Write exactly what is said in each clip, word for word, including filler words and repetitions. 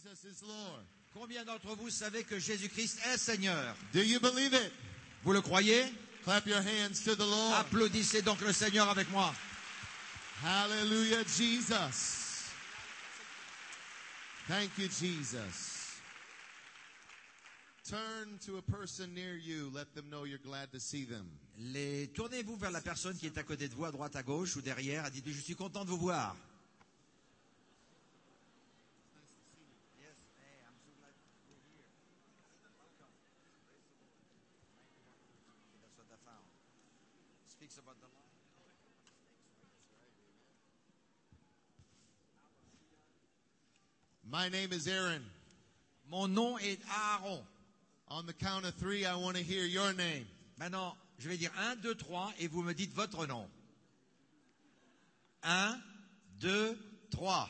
Jesus is Lord? Combien d'entre vous savez que Jésus-Christ est Seigneur? Do you believe it? Vous le croyez? Clap your hands to the Lord. Applaudissez donc le Seigneur avec moi. Hallelujah, Jesus. Thank you, Jesus. Turn to a person near you. Let them know you're glad to see them. Les... Tournez-vous vers la personne qui est à côté de vous, à droite, à gauche ou derrière, et dites-lui, je suis content de vous voir. My name is Aaron. Mon nom est Aaron. On the count of three, I want to hear your name. Maintenant, je vais dire un, deux, trois, et vous me dites votre nom. un, deux, trois.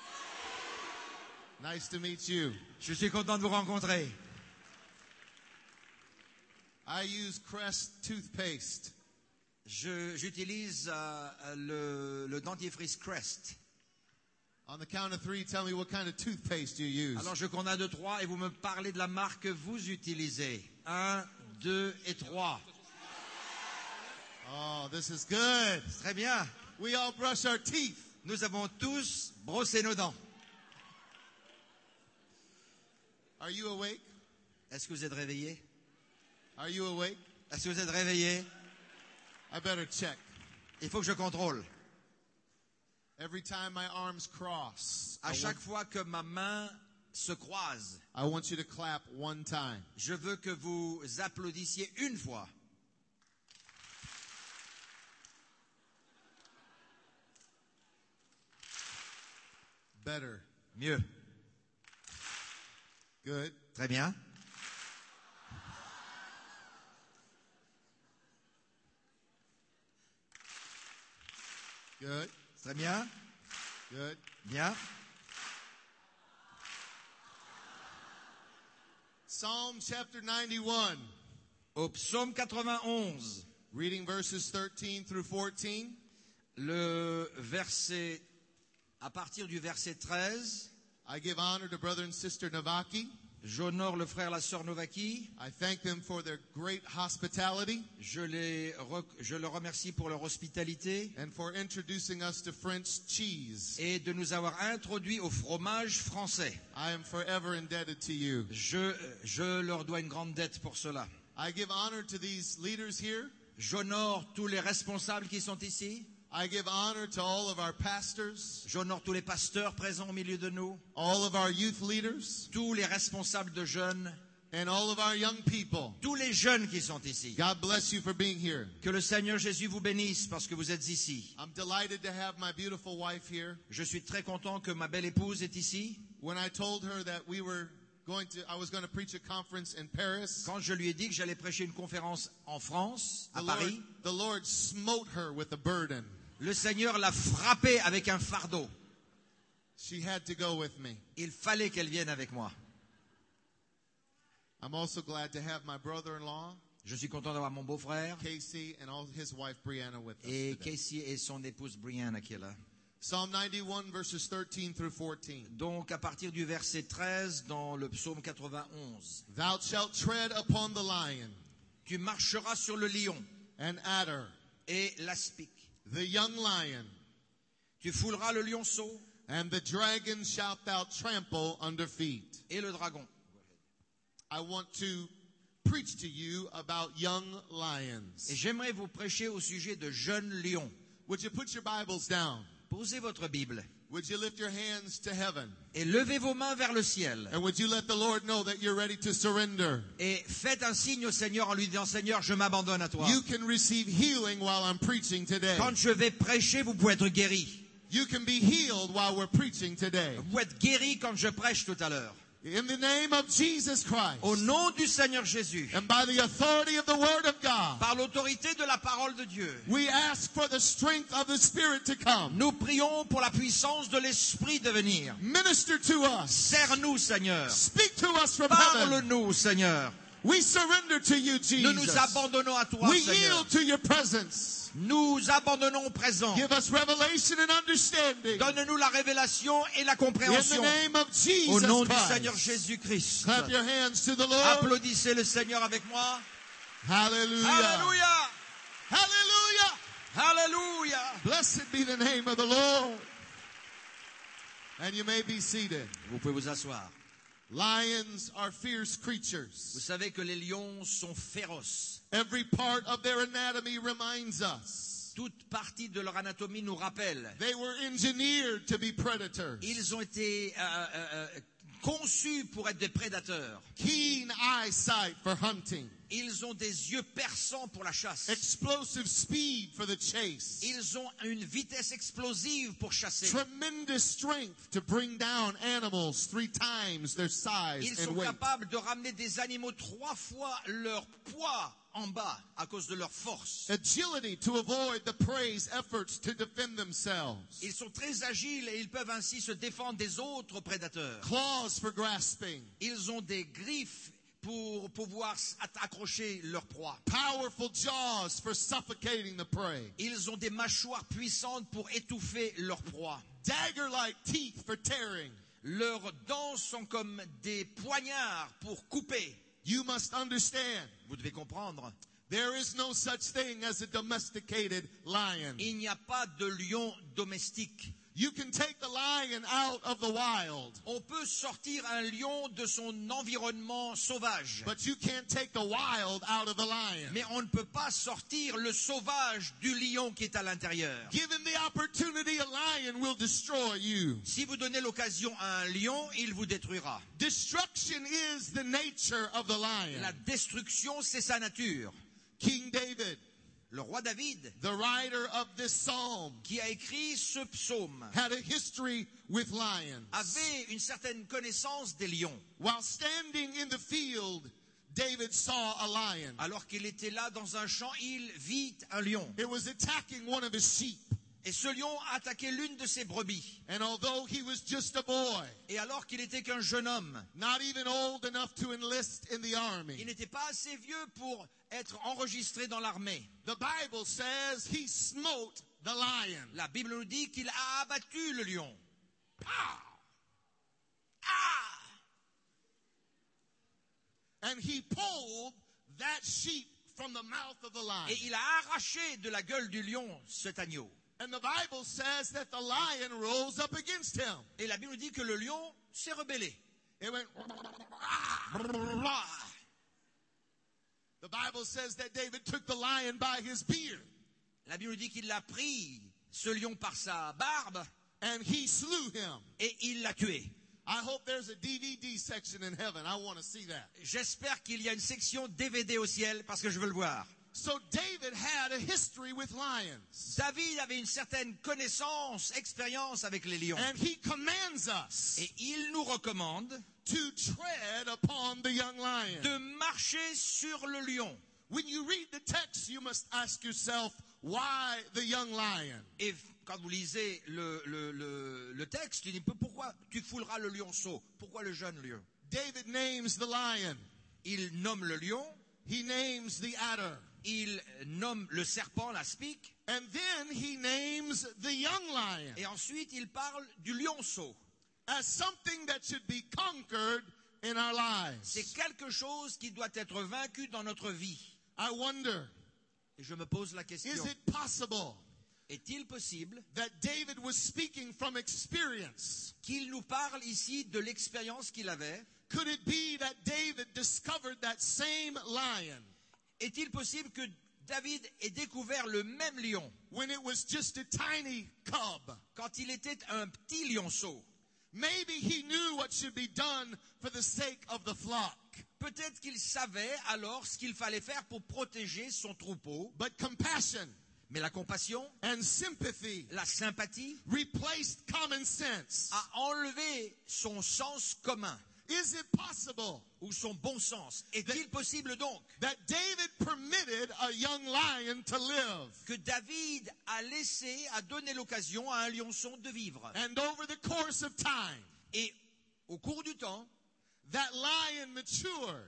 Nice to meet you. Je suis content de vous rencontrer. I use Crest toothpaste. Je, j'utilise euh, le, le dentifrice Crest. On the count of three, tell me what kind of toothpaste you use. Alors je compte un, deux, trois et vous me parlez de la marque que vous utilisez. un, deux et trois. Oh, this is good. Très bien. We all brush our teeth. Nous avons tous brossé nos dents. Are you awake? Est-ce que vous êtes réveillés? Are you awake? Est-ce que vous êtes réveillés? I better check. Il faut que je contrôle. Every time my arms cross, À I chaque want, fois que ma main se croise, I want you to clap one time. je veux que vous applaudissiez une fois. Better. Mieux. Good. Très bien. Good. Très bien. Good. Bien. Psalm chapter ninety-one. Au psaume quatre-vingt-onze, Reading verses thirteen through fourteen. le verset, à partir du verset treize, I give honor to brother and sister Navaki. j'honore le frère, la sœur Novaki. I thank them for their great hospitality Je, les, re- je le remercie pour leur hospitalité and for introducing us to French cheese. et de nous avoir introduits au fromage français. I am forever indebted to you. Je, je leur dois une grande dette pour cela. I give honor to these leaders here. J'honore tous les responsables qui sont ici. I give honor to all of our pastors, J'honore tous les pasteurs présents au milieu de nous, all of our youth leaders, tous les responsables de jeunes, and all of our young people. tous les jeunes qui sont ici. God bless you for being here. Que le Seigneur Jésus vous bénisse parce que vous êtes ici. I'm delighted to have my beautiful wife here. Je suis très content que ma belle épouse est ici. When I told her that we were going to, I was going to preach a conference in Paris, Quand je lui ai dit que j'allais prêcher une conférence en France, the à Lord, Paris, the Lord smote her with a burden. le Seigneur l'a frappée avec un fardeau. She had to go with me. Il fallait qu'elle vienne avec moi. I'm also glad to have my brother-in-law, Je suis content d'avoir mon beau-frère Casey, and all his wife Brianna with us et today. Casey et son épouse Brianna qui est là. Psalm ninety-one verses thirteen through fourteen. Donc à partir du verset treize dans le psaume quatre-vingt-onze. Thou shalt tread upon the lion Tu marcheras sur le lion and adder, et l'aspic. the young lion, Tu fouleras le lionceau and the dragon shalt thou trample under feet. et le dragon. I want to preach to you about young Et lions. j'aimerais vous prêcher au sujet de jeunes lions. Would you put your Bibles down? Posez votre Bible Would you lift your hands to heaven? et levez vos mains vers le ciel. And would you let the Lord know that you're ready to surrender? Et faites un signe au Seigneur en lui disant, Seigneur, je m'abandonne à toi. You can receive healing while I'm preaching today. Quand je vais prêcher, vous pouvez être guéri. You can be healed while we're preaching today. Vous pouvez être guéri quand je prêche tout à l'heure. In the name of Jesus Christ, Au nom du Seigneur Jésus, and by the authority of the Word of God, par l'autorité de la parole de Dieu, we ask for the strength of the Spirit to come. nous prions pour la puissance de l'Esprit de venir. Minister to us. Sers-nous, Seigneur. Speak to us from heaven. Parle-nous, Seigneur. We surrender to you, Nous nous Jesus. abandonnons à toi, We Seigneur. yield to your presence. Nous abandonnons au présent. Give us revelation and understanding. Donne-nous la révélation et la In the compréhension. name of Au nom Jesus du Christ. Seigneur Jésus-Christ. Clap your hands to the Lord. Applaudissez le Seigneur avec moi. Hallelujah. Alléluia. Hallelujah. Alléluia. Blessed be the name of the Lord. And you may be seated. Vous pouvez vous asseoir. Lions are fierce Vous creatures. savez que les lions sont féroces. Every part of their anatomy reminds us. Toute partie de leur anatomie nous rappelle. They were engineered to be predators. Ils ont été euh, euh, euh, conçus pour être des prédateurs. Keen eyesight for hunting. Ils ont des yeux perçants pour la chasse. Explosive speed for the chase. Ils ont une vitesse explosive pour chasser. Tremendous strength to bring down animals three times their size Ils and sont weight. capables de ramener des animaux trois fois leur poids en bas à cause de leur force. Agility to avoid the prey's efforts to defend themselves. Ils sont très agiles et ils peuvent ainsi se défendre des autres prédateurs. Claws for grasping. Ils ont des griffes pour pouvoir accrocher leur proie. Powerful jaws for suffocating the prey. Ils ont des mâchoires puissantes pour étouffer leur proie. Dagger-like teeth for tearing. Leurs dents sont comme des poignards pour couper. You must understand, Vous devez comprendre, there is no such thing as a domesticated lion. il n'y a pas de lion domestique. You can take the lion out of the wild, On peut sortir un lion de son environnement sauvage, but you can't take the wild out of the lion. mais on ne peut pas sortir le sauvage du lion qui est à l'intérieur. Given the opportunity, a lion will destroy you. Si vous donnez l'occasion à un lion, il vous détruira. Destruction is the nature of the lion. La destruction, c'est sa nature. King David, Le roi David, the writer of this psalm, qui a écrit ce psaume, had a history with lions. avait une certaine connaissance des lions. While standing in the field, David saw a lion. Alors qu'il était là dans un champ, il vit un lion. It was attacking one of his sheep. Et ce lion a attaqué l'une de ses brebis. And although he was just a boy, Et alors qu'il était qu'un jeune homme, not even old enough to enlist in the il army, n'était pas assez vieux pour être enregistré dans l'armée. the Bible says he smote the lion. La Bible nous dit qu'il a abattu le lion. Pow! Ah! And he pulled that sheep from the mouth of the lion. Et il a arraché de la gueule du lion cet agneau. And the Bible says that the lion rose up against him. Et la Bible nous dit que le lion s'est rebellé. It went. The Bible says that David took the lion by his beard La Bible nous dit qu'il l'a pris, ce lion, par sa barbe, and he slew him. et il l'a tué. I hope there's a D V D section in heaven. I want to see that. J'espère qu'il y a une section D V D au ciel parce que je veux le voir. So David had a history with lions. David avait une certaine connaissance, expérience avec les lions. And he commands us Et il nous recommande to tread upon the young lion. de marcher sur le lion. When you read the text, you must ask yourself, why the young lion? Et quand vous lisez le, le, le, le texte, tu dis pourquoi tu fouleras le lionceau? Pourquoi le jeune lion? David names the lion. Il nomme le lion, He names the adder. il nomme le serpent, la spique, And then he names the young lion et ensuite il parle du lionceau. as something that should be conquered in our lives. C'est quelque chose qui doit être vaincu dans notre vie. I wonder, Et je me pose la question, is it possible est-il possible that David was speaking from experience? qu'il nous parle ici de l'expérience qu'il avait? Could it be that David discovered that same lion Est-il possible que David ait découvert le même lion when it was just a tiny cub? quand il était un petit lionceau? Maybe he knew what should be done for the sake of the flock. Peut-être qu'il savait alors ce qu'il fallait faire pour protéger son troupeau, But compassion mais la compassion, and sympathy la sympathie, replaced common sense. a enlevé son sens commun Is it possible ou son bon sens. Est-il possible donc that David permitted a young lion to live? que David a laissé, a donné l'occasion à un lionceau de vivre? And over the course of time, Et au cours du temps, that lion matured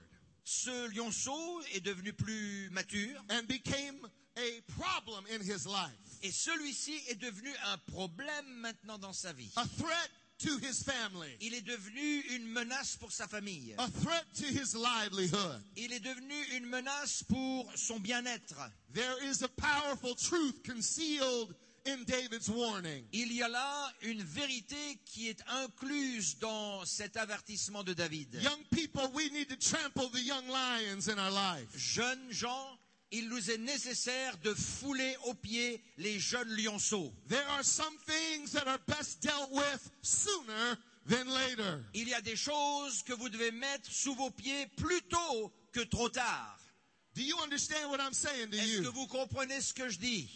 ce lionceau est devenu plus mature and became a problem in his life, et celui-ci est devenu un problème maintenant dans sa vie. a threat to his family, Il est devenu une menace pour sa famille. a threat to his livelihood. Il est devenu une menace pour son bien-être. There is a powerful truth concealed in David's warning. Il y a là une vérité qui est incluse dans cet avertissement de David. Young people, we need to trample the young lions in our life. Jeunes gens, il nous est nécessaire de fouler aux pieds les jeunes lionceaux. There are some things that are best dealt with sooner than later. Il y a des choses que vous devez mettre sous vos pieds plus tôt que trop tard. Do you understand what I'm saying to Est-ce que you? vous comprenez ce que je dis?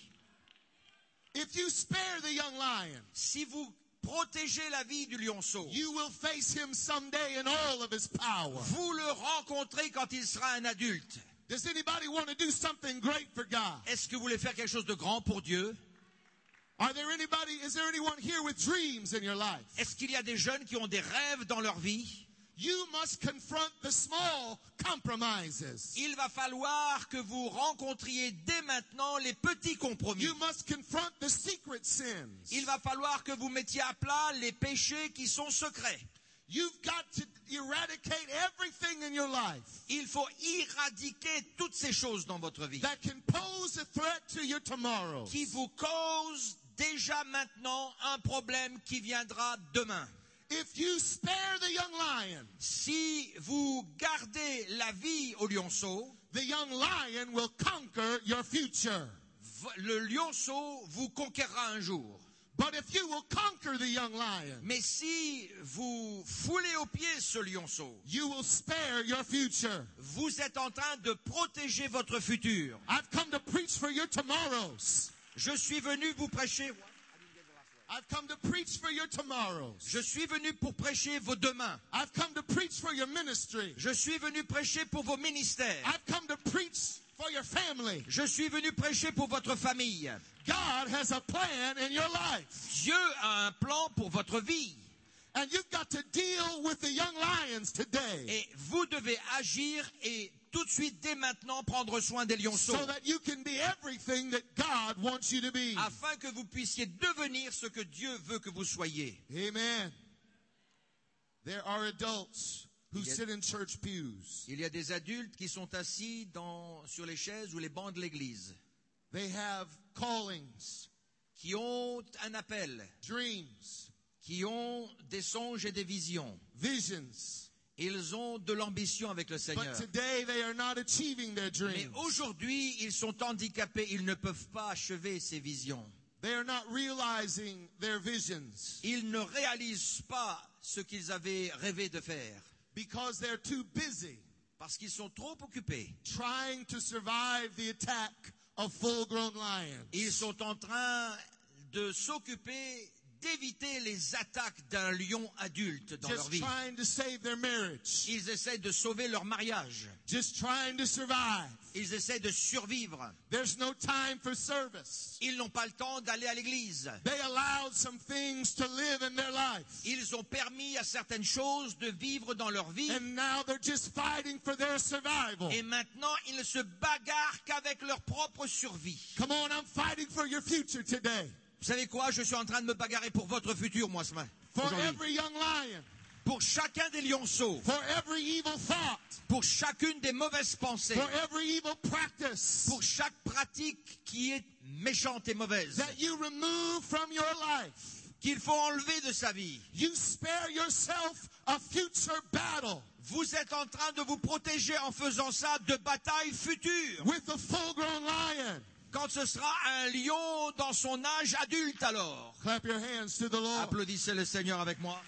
If you spare the young lion, Si vous protégez la vie du lionceau, you will face him someday in all of his power. vous le rencontrez quand il sera un adulte. Does anybody want to do something great for God? Est-ce que vous voulez faire quelque chose de grand pour Dieu? Are there anybody, is there anyone here with dreams in your life? Est-ce qu'il y a des jeunes qui ont des rêves dans leur vie? You must confront the small compromises. Il va falloir que vous rencontriez dès maintenant les petits compromis. You must confront the secret sins. Il va falloir que vous mettiez à plat les péchés qui sont secrets. You've got to eradicate everything in your life Il faut éradiquer toutes ces choses dans votre vie that can pose a threat to your tomorrow. qui vous causent déjà maintenant un problème qui viendra demain. If you spare the young lion, Si vous gardez la vie au lionceau, the young lion will conquer your future. v- le lionceau vous conquérera un jour. But if you will conquer the young lion, Mais si vous foulez aux pieds ce lionceau, you will spare your future. vous êtes en train de protéger votre futur. I've come to preach for your tomorrows. Je suis venu vous prêcher. I've come to preach for your tomorrows. Je suis venu pour prêcher vos demain. I've come to preach for your ministry. Je suis venu prêcher pour vos ministères. I've come to preach for your family. Je suis venu prêcher pour votre famille. God has a plan in your life. Dieu a un plan pour votre vie. And you've got to deal with the young lions today Et vous devez agir et tout de suite, dès maintenant, prendre soin des lionceaux. so that you can be everything that God wants you to be. Afin que vous puissiez devenir ce que Dieu veut que vous soyez. Amen. There are adults who Il y a- sit in church pews. Il y a des adultes qui sont assis dans, sur les chaises ou les bancs de l'église, They have callings, qui ont un appel, dreams, qui ont des songes et des visions. visions. Ils ont de l'ambition avec le But Seigneur. today they are not achieving their Mais dreams. aujourd'hui, ils sont handicapés, ils ne peuvent pas achever ces visions. They are not realizing their visions Ils ne réalisent pas ce qu'ils avaient rêvé de faire, because they're too busy parce qu'ils sont trop occupés. trying to survive the attack of full-grown lions. Ils sont en train de s'occuper d'éviter les attaques d'un lion adulte dans leur Just vie. trying to save their marriage. Ils essaient de sauver leur mariage. Just trying to survive. Ils essaient de survivre. There's no time for service. Ils n'ont pas le temps d'aller à l'église. They allowed some things to live in their life. Ils ont permis à certaines choses de vivre dans leur vie. And now they're just fighting for their survival. Et maintenant, ils ne se bagarrent qu'avec leur propre survie. Come on, I'm fighting for your future today. Vous savez quoi? Je suis en train de me bagarrer pour votre futur, moi, ce matin. For aujourd'hui. every young lion. Pour chacun des lionceaux. For every evil thought. Pour chacune des mauvaises pensées. For every evil practice Pour chaque pratique qui est méchante et mauvaise. that you remove from your life. Qu'il faut enlever de sa vie. You spare yourself a future battle Vous êtes en train de vous protéger en faisant ça de batailles futures. with a full-grown lion. Quand ce sera un lion dans son âge adulte alors. Clap your hands to the Lord. Applaudissez le Seigneur avec moi.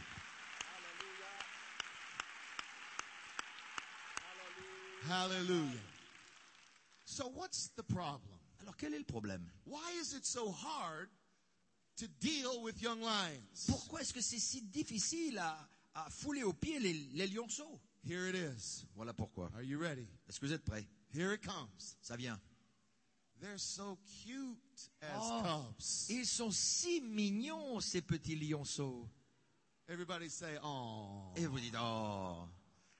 Hallelujah. So what's the problem? Alors quel est le problème? Why is it so hard to deal with young lions? Pourquoi est-ce que c'est si difficile à, à fouler aux pieds les, les lionceaux? Here it is. Voilà pourquoi. Are you ready? Est-ce que vous êtes prêts? Here it comes. Ça vient. They're so cute as Oh, cubs. ils sont si mignons, ces petits lionceaux. Everybody say, "Oh." Et vous dites, oh,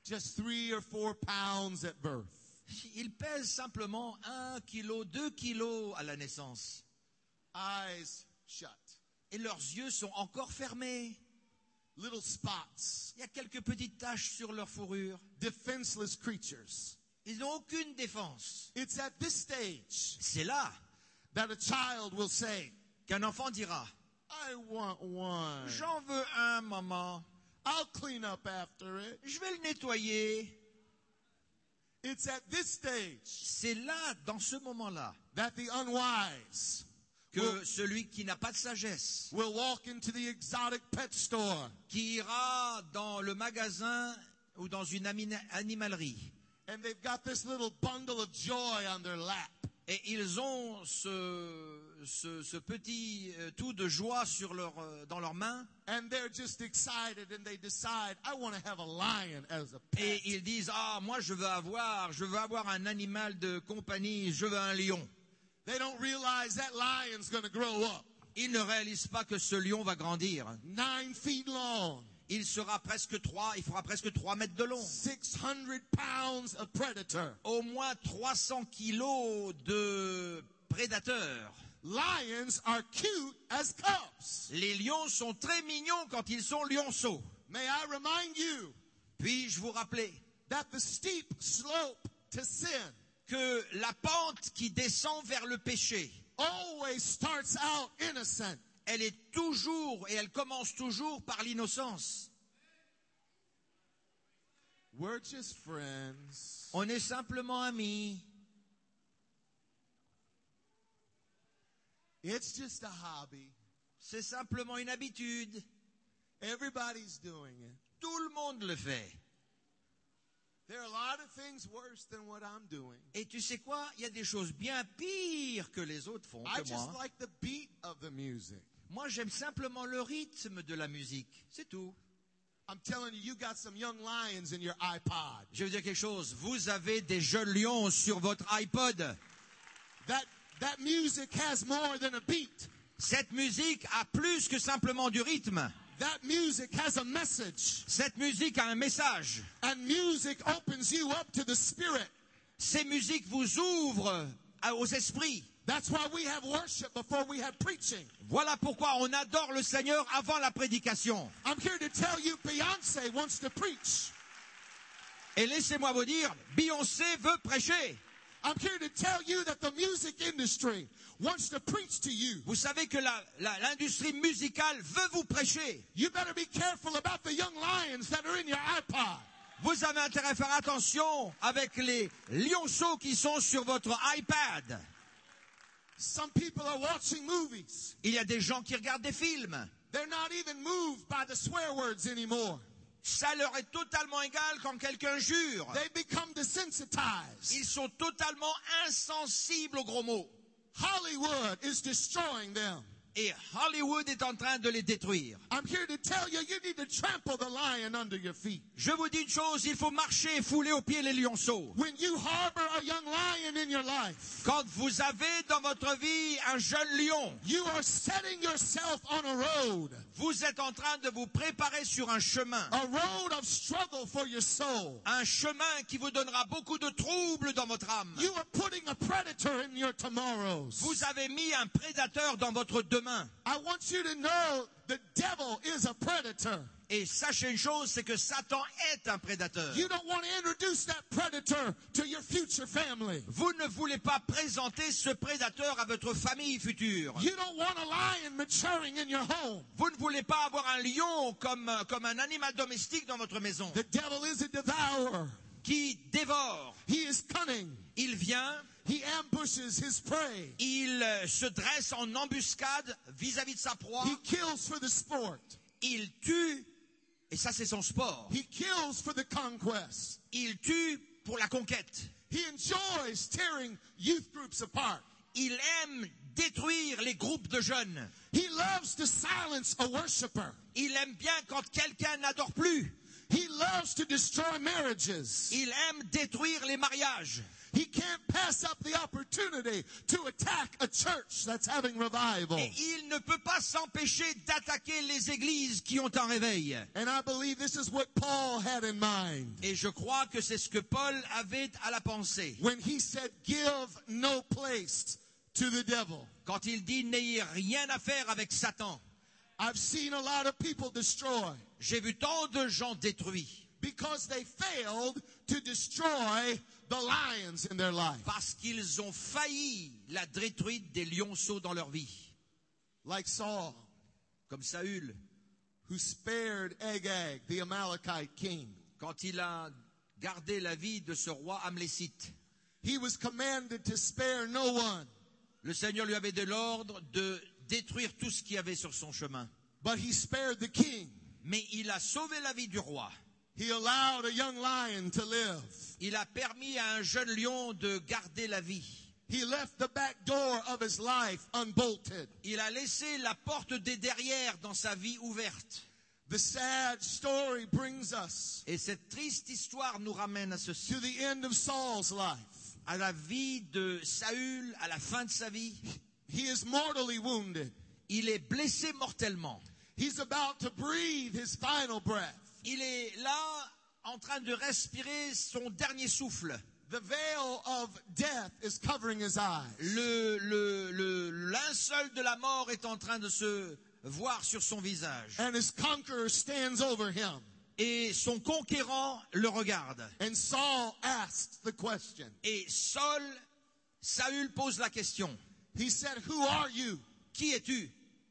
just three or four pounds at birth. Ils pèsent simplement un kilo, deux kilos à la naissance. Eyes shut. Et leurs yeux sont encore fermés. Little spots. Il y a quelques petites taches sur leur fourrure. Defenseless creatures. Ils n'ont aucune défense. It's at this stage C'est là that a child will say, qu'un enfant dira I want one. « J'en veux un, maman. I'll clean up after it. Je vais le nettoyer. » It's at this stage C'est là, dans ce moment-là, that the unwise que will, celui qui n'a pas de sagesse, will walk into the exotic pet store qui ira dans le magasin ou dans une amina- animalerie, and they've got this little bundle of joy on their lap. et ils ont ce, ce, ce petit euh, tout de joie sur leur, euh, dans leurs mains, And they're just excited and they decide, I want to have a lion as a pet. et ils disent « Ah, moi je veux avoir, je veux avoir un animal de compagnie, je veux un lion. They don't realize that lion's going to grow up. » Ils ne réalisent pas que ce lion va grandir. Nine feet long, Il sera presque trois, il fera presque trois mètres de long. six hundred pounds of predator. Au moins trois cents kilos de prédateurs. Lions are cute as cubs. Les lions sont très mignons quand ils sont lionceaux. May I remind you Puis-je vous rappeler that the steep slope to sin que la pente qui descend vers le péché, always starts out innocent. elle est toujours et elle commence toujours par l'innocence. We're just friends. On est simplement amis. It's just a hobby. C'est simplement une habitude. Everybody's doing it. Tout le monde le fait. There are a lot of things worse than what I'm doing. Et tu sais quoi? Il y a des choses bien pires que les autres font I que just moi. like the beat of the music. Moi, j'aime simplement le rythme de la musique. C'est tout. I'm telling you, you got some young lions in your iPod. Je veux dire quelque chose. Vous avez des jeunes lions sur votre iPod. That that music has more than a beat. Cette musique a plus que simplement du rythme. That music has a message. Cette musique a un message. And music opens you up to the spirit. Ces musiques vous ouvrent à- aux esprits. That's why we have worship before we have preaching. Voilà pourquoi on adore le Seigneur avant la prédication. I'm here to tell you, Beyonce wants to preach. Et laissez-moi vous dire, Beyoncé veut prêcher. I'm here to tell you that the music industry wants to preach to you. Vous savez que la- la- l'industrie musicale veut vous prêcher. You better be careful about the young lions that are in your iPod. Vous avez intérêt à faire attention avec les lionceaux qui sont sur votre iPad. Some people are watching movies. Il y a des gens qui regardent des films. They're not even moved by the swear words anymore. Ça leur est totalement égal quand quelqu'un jure. They become desensitized. Ils sont totalement insensibles aux gros mots. Hollywood is destroying them. Et Hollywood est en train de les détruire. I'm here to tell you, you need to trample the lion under your feet. Je vous dis une chose, il faut marcher et fouler aux pieds les lionceaux. When you harbor a young lion in your life, Quand vous avez dans votre vie un jeune lion, you are setting yourself on a road, vous êtes en train de vous préparer sur un chemin. a road of struggle for your soul. Un chemin qui vous donnera beaucoup de troubles dans votre âme. You are putting a predator in your tomorrows. Vous avez mis un prédateur dans votre demain. I want you to know the devil is a predator. Et sachez une chose, c'est que Satan est un prédateur. You don't want to introduce that predator to your future family. Vous ne voulez pas présenter ce prédateur à votre famille future. You don't want a lion maturing in your home. Vous ne voulez pas avoir un lion comme, comme un animal domestique dans votre maison The devil is a devourer. qui dévore. He is cunning. Il vient, He ambushes his prey. il euh, se dresse en embuscade vis-à-vis de sa proie. He kills for the sport. Il tue, et ça c'est son sport. He kills for the conquest. Il tue pour la conquête. He enjoys tearing youth groups apart. Il aime détruire les groupes de jeunes. He loves to silence a worshiper. Il aime bien quand quelqu'un n'adore plus. He loves to destroy marriages. Il aime détruire les mariages. He can't pass up the opportunity to attack a church that's having revival. Et il ne peut pas s'empêcher d'attaquer les églises qui ont un réveil. And I believe this is what Paul had in mind Et je crois que c'est ce que Paul avait à la pensée. when he said, give no place to the devil. Quand il dit n'ayez rien à faire avec Satan. I've seen a lot of people destroy J'ai vu tant de gens détruits because they failed to destroy the lions in their life. parce qu'ils ont failli la détruite des lionceaux dans leur vie. Like Saul, Comme Saül, who spared Agag, the Amalekite king. quand il a gardé la vie de ce roi amlécite. He was commanded to spare no one, Le Seigneur lui avait donné l'ordre de détruire tout ce qu'il y avait sur son chemin. but he spared the king. Mais il a sauvé la vie du roi. He allowed a young lion to live. Il a permis à un jeune lion de garder la vie. He left the back door of his life unbolted. Il a laissé la porte des derrières dans sa vie ouverte. The sad story brings us Et cette triste histoire nous ramène à ceci. to the end of Saul's life. À la vie de Saül, à la fin de sa vie, He is mortally wounded. il est blessé mortellement. He's about to breathe his final breath. Il est là en train de respirer son dernier souffle. The veil of death is covering his eyes. Le, le, le linceul de la mort est en train de se voir sur son visage. And his conqueror stands over him. Et son conquérant le regarde. And Saul asks the question. Et Saul, Saül pose la question. He said, who are you? Qui es-tu?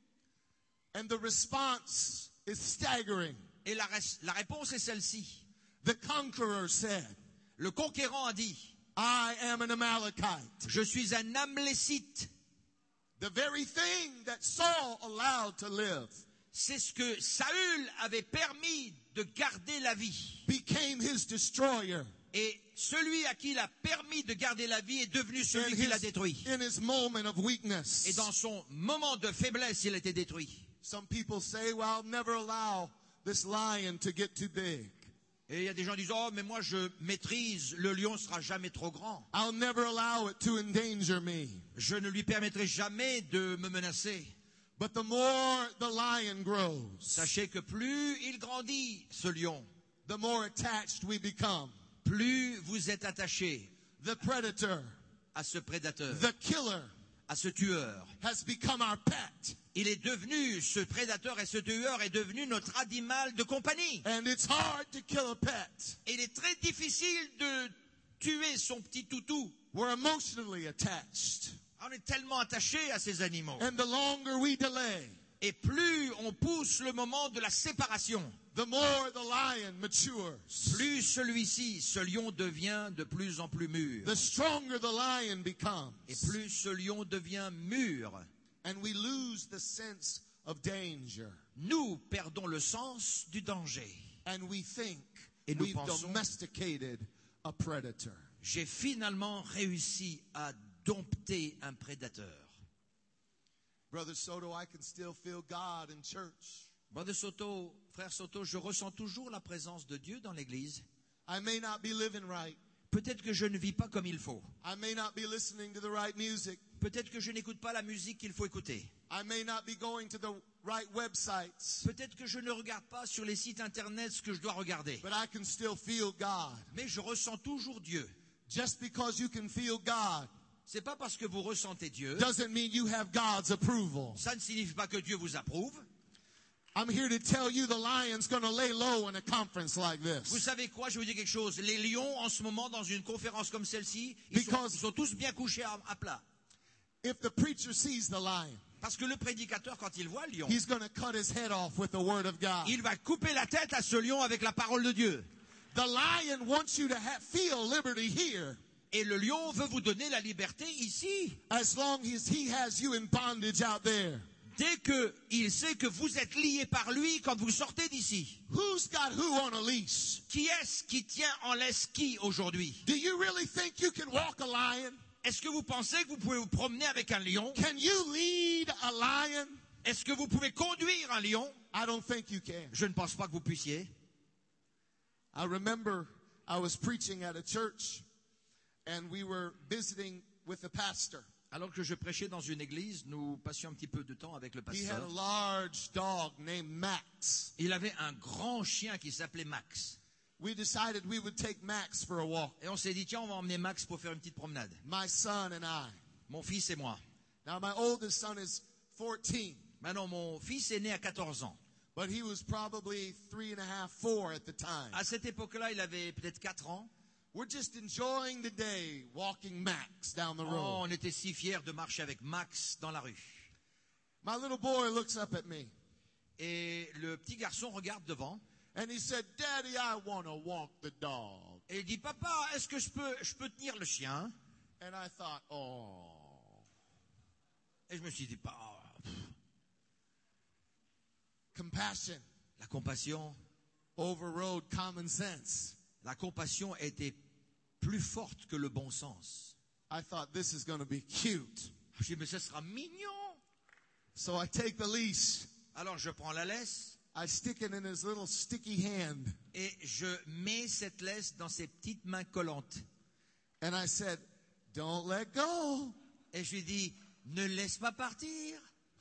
And the response is staggering. Et la, res- la réponse est celle-ci. The conqueror said, Le conquérant a dit, I am an Amalekite. je suis un Amlécite. The very thing that Saul allowed to live C'est ce que Saül avait permis de garder la vie. became his destroyer. Et celui à qui il a permis de garder la vie est devenu In celui qui l'a his, détruit. in his moment of Et weakness. dans son moment de faiblesse, il a été détruit. Some people say, well, I'll never allow this lion to get too big. Et il y a des gens qui disent, oh, mais moi je maîtrise, le lion ne sera jamais trop grand. I'll never allow it to endanger me. Je ne lui permettrai jamais de me menacer. But the more the lion grows, Sachez que plus il grandit, ce lion, the more attached we become. plus vous êtes attaché The predator, à ce prédateur, the killer, à ce tueur. has become our pet. Il est devenu, ce prédateur et ce tueur est devenu notre animal de compagnie. And it's hard to kill a pet. Et il est très difficile de tuer son petit toutou. We're emotionally attached. On est tellement attaché à ces animaux. And the longer we delay, Et plus on pousse le moment de la séparation, the more the lion matures. plus celui-ci, ce lion devient de plus en plus mûr. The stronger the lion becomes. Et plus ce lion devient mûr, And we lose the sense of danger. nous perdons le sens du danger. And we think Et nous we've pensons- domesticated a predator. J'ai finalement réussi à dompter un prédateur. Brother Soto, I can still feel God in church. Brother Soto, frère Soto, je ressens toujours la présence de Dieu dans l'église. I may not be living right. Peut-être que je ne vis pas comme il faut. I may not be listening to the right music. Peut-être que je n'écoute pas la musique qu'il faut écouter. I may not be going to the right websites. Peut-être que je ne regarde pas sur les sites internet ce que je dois regarder. But I can still feel God. Mais je ressens toujours Dieu. Just because you can feel God C'est pas parce que vous ressentez Dieu, doesn't mean you have God's approval. ça ne signifie pas que Dieu vous approuve. I'm here to tell you the lion's going to lay low in a conference like Vous this. savez quoi, je vais vous dire quelque chose. Les lions, en ce moment, dans une conférence comme celle-ci, ils sont, Because- ils sont tous bien couchés à, à plat. If the preacher sees the lion, Parce que le prédicateur, quand il voit le lion, he's going to cut his head off with the word of God. il va couper la tête à ce lion avec la parole de Dieu. The lion wants you to ha- feel liberty here Et le lion veut vous donner la liberté ici. as long as he has you in bondage out there. Dès qu'il sait que vous êtes liés par lui quand vous sortez d'ici. Who's got who on a leash? Qui est-ce qui tient en laisse qui aujourd'hui? Do you really think you can walk a lion? Est-ce que vous pensez que vous pouvez vous promener avec un lion? Can you lead a lion? Est-ce que vous pouvez conduire un lion? I don't think you can. Je ne pense pas que vous puissiez. I remember I was preaching at a church and we were visiting with the pastor. Alors que je prêchais dans une église, nous passions un petit peu de temps avec le He had a pasteur. large dog named Max. Il avait un grand chien qui s'appelait Max. We decided we would take Max for a walk, Et on s'est dit, tiens, on va emmener Max pour faire une petite promenade. my son and I. Mon fils et moi. Now, my oldest son is fourteen, Maintenant, mon fils est né à quatorze ans. but he was probably three and a half, four at the time. À cette époque-là, il avait peut-être quatre ans. We're just enjoying the day walking Max down the Oh, road. on était si fiers de marcher avec Max dans la rue. My little boy looks up at me Et le petit garçon regarde devant and he said, Daddy, I want to walk the dog. et il dit, papa, est-ce que je peux, je peux tenir le chien? And I thought, oh. Et je me suis dit, pas. Compassion La compassion, overrode common sense. la compassion était plus forte que le bon sens. I thought this is going to be cute. Je dis, mais ce sera mignon. So I take the leash, Alors je prends la laisse I stick it in his little sticky hand, et je mets cette laisse dans ses petites mains collantes. and I said, don't let go. Et je lui dis, ne laisse pas partir.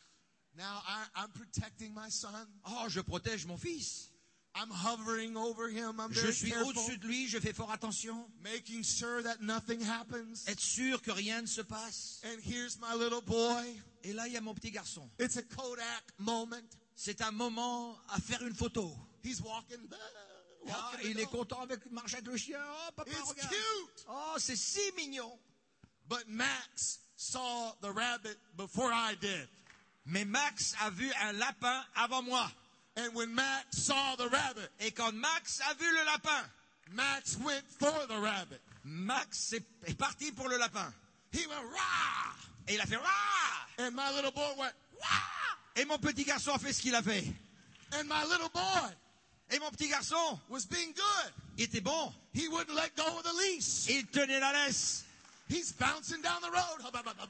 Now I, I'm protecting my son. Oh, je protège mon fils. I'm hovering over him. I'm Je very suis careful, au-dessus de lui, je fais fort attention. making sure that nothing happens. Être sûr que rien ne se passe. And here's my little boy. Et là, il y a mon petit garçon. It's a Kodak moment. C'est un moment à faire une photo. He's walking. uh, Ah, walking il the est dog. content avec marcher avec le chien. Oh, papa, It's regarde. cute. Oh, c'est si mignon. But Max saw the rabbit before I did. Mais Max a vu un lapin avant moi. And when Max saw the rabbit, Et quand Max a vu le lapin, Max went for the rabbit. Max est est parti pour le lapin. He went, rah! Et il a fait Rah! And my little boy went, rah! Et mon petit garçon a fait ce qu'il a fait. And my little boy Et mon petit garçon, was being good. il était bon. He wouldn't let go of the leash. Il tenait la laisse. He's bouncing down the road.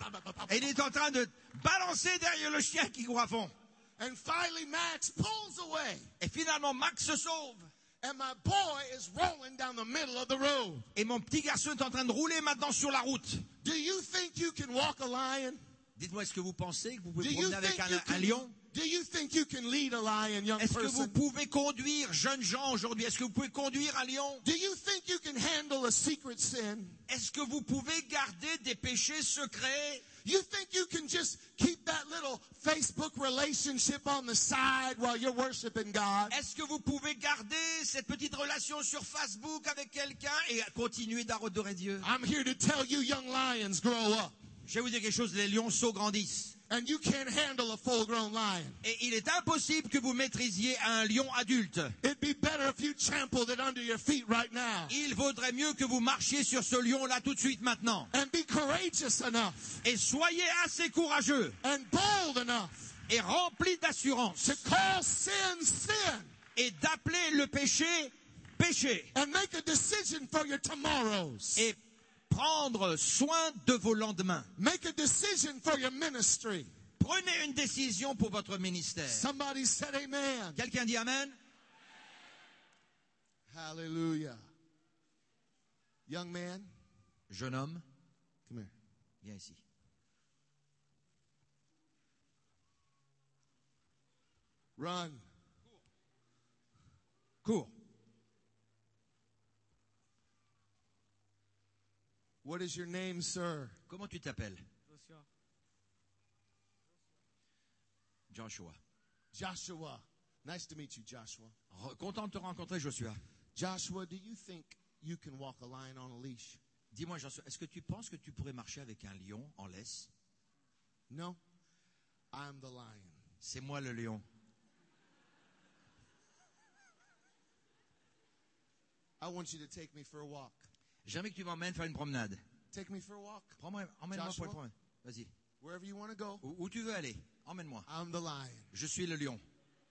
Et il est en train de balancer derrière le chien qui court à fond. And finally, Max pulls away. Et finalement, Max se sauve. And my boy is rolling down the middle of the road. Et mon petit garçon est en train de rouler maintenant sur la route. Do you think you can walk a lion? Dites-moi, est-ce que vous pensez que vous Do pouvez you promener avec think un, you un can, lion? do you think you can lead a lion, young Est-ce que vous person? pouvez conduire, jeunes gens aujourd'hui, est-ce que vous pouvez conduire un lion? Do you think you can handle a secret sin? Est-ce que vous pouvez garder des péchés secrets? You think you can just keep that little Facebook relationship on the side while you're worshiping God? Est-ce que vous pouvez garder cette petite relation sur Facebook avec quelqu'un et continuer d'adorer Dieu? I'm here to tell you, young lions grow up. Je vais vous dire quelque chose, les lionceaux grandissent. And you can't handle a full-grown lion. Et il est impossible que vous maîtrisiez un lion adulte. It'd be better if you trampled it under your feet right now. Il vaudrait mieux que vous marchiez sur ce lion-là tout de suite maintenant. And be courageous enough Et soyez assez courageux and bold enough et remplis d'assurance to call sin sin et d'appeler le péché péché and make a decision for your tomorrows. et prendre soin de vos lendemains. Make a decision for your ministry. Prenez une décision pour votre ministère. Somebody said amen. Quelqu'un dit amen? Hallelujah. Young man, Jeune homme, come here. viens ici. Run. Cours. What is your name, sir? Comment tu t'appelles? Joshua. Joshua. Nice to meet you, Joshua. Re- Content de te rencontrer, Joshua. Joshua, do you think you can walk a lion on a leash? Dis-moi, Joshua, est-ce que tu penses que tu pourrais marcher avec un lion en laisse? No. I'm the lion. C'est moi le lion. I want you to take me for a walk. J'aimerais que tu m'emmènes faire une promenade. Take me for a walk. Prends-moi, emmène-moi pour Joshua? une promenade. Vas-y. Wherever you want to go, Où, où tu veux aller? Emmène-moi. I'm the lion. Je suis le lion.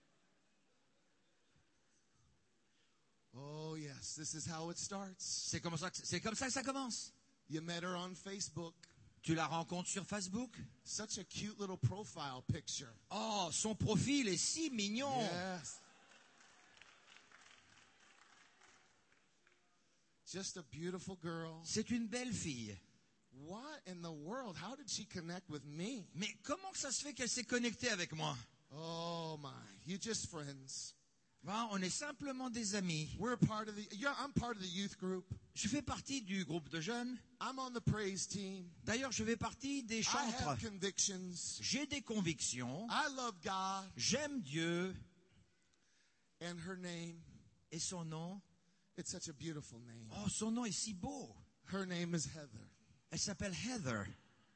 Oh, yes, this is how it starts. C'est comme ça que, c'est comme ça que ça commence. You met her on Facebook. Tu la rencontres sur Facebook? Such a cute little profile picture. Oh, son profil est si mignon. Yes. just a beautiful girl. C'est une belle fille. What in the world? How did she connect with me? Mais comment ça se fait qu'elle s'est connectée avec moi? Oh my, you just friends. Ben, on est simplement des amis. We're part of the, yeah, I'm part of the youth group. Je fais partie du groupe de jeunes. I'm on the praise team. D'ailleurs, je fais partie des I chantres. have convictions. J'ai des convictions. I love God. J'aime Dieu. And her name, Et son nom? it's such a beautiful name. Oh, son nom est si beau. Her name is Heather. Elle s'appelle Heather.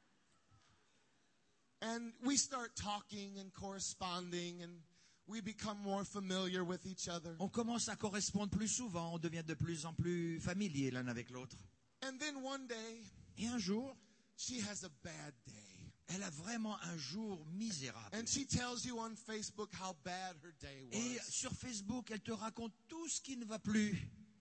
And we start talking and corresponding and we become more familiar with each other. On commence à correspondre plus souvent. On devient de plus en plus familiers l'un avec l'autre. And then one day, Et un jour, she has a bad day. elle a vraiment un jour misérable. And she tells you on Facebook how bad her day Et was. sur Facebook, elle te raconte tout ce qui ne va plus.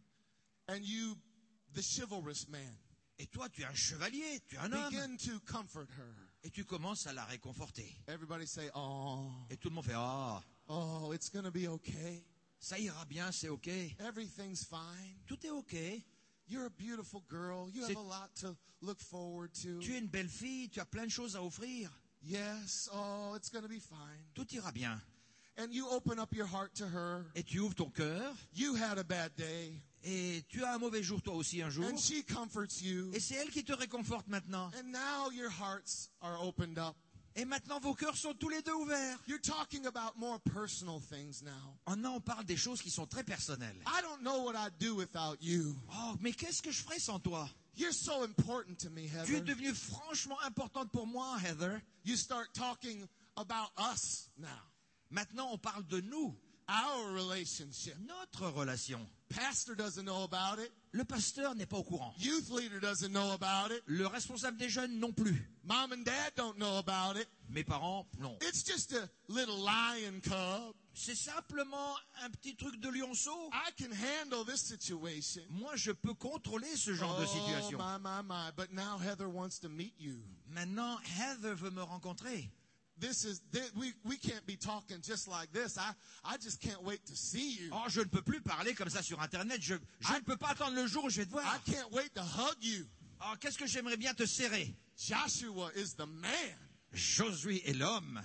And you, the chivalrous man, Et toi, tu es un chevalier, tu es un homme. begin to comfort her. Et tu commences à la réconforter. Everybody say, oh, Et tout le monde fait « Ah, oh, it's going to be okay. ça ira bien, c'est OK. Everything's fine. Tout est OK. You're a beautiful girl. You have C'est- a lot to look forward to. Tu es une belle fille, tu as plein de choses à offrir. Yes, oh, it's going to be fine. Tout ira bien. And you open up your heart to her. Et tu ouvres ton cœur. You had a bad day. Et tu as un mauvais jour toi aussi un jour. And she comforts you. Et c'est elle qui te réconforte maintenant. And now your hearts are opened up. Et maintenant vos cœurs sont tous les deux ouverts. You're talking about more personal things now. Maintenant on parle des choses qui sont très personnelles. I don't know what I'd do without you. Oh, mais qu'est-ce que je ferais sans toi? You're so important to me, Tu es Heather. devenue franchement importante pour moi, Heather. You start talking about us now. Maintenant on parle de nous, Our relationship. notre relation. Pastor doesn't know about it. Le pasteur n'est pas au courant. Youth leader doesn't know about it. Le responsable des jeunes non plus. Mom and dad don't know about it. Mes parents, non. It's just a little lion cub. C'est simplement un petit truc de lionceau. I can handle this situation. Moi, je peux contrôler ce genre de Oh, situation. my, my, my. But now Heather wants to meet you. Maintenant, Heather veut me rencontrer. This is, thi- we, we can't be talking just like this. I, I just can't wait to see you. Oh, je ne peux plus parler comme ça sur Internet. Je, je ne peux pas attendre le jour où je vais te I voir. can't wait to hug you. Oh, qu'est-ce que j'aimerais bien te serrer. Joshua is the man. Josué est l'homme.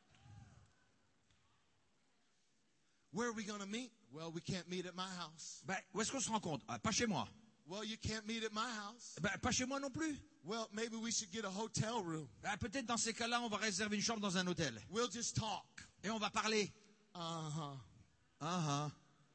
Where are we going to meet? Well, we can't meet at my house. Ben, où est-ce qu'on se rencontre? Ah, pas chez moi. Well, you can't meet at my house. Ben, pas chez moi non plus. Well, maybe we should get a hotel room. Ben, peut-être dans ces cas-là, on va réserver une chambre dans un hôtel. We'll just talk. Et on va parler. Uh-huh. Ah, ah.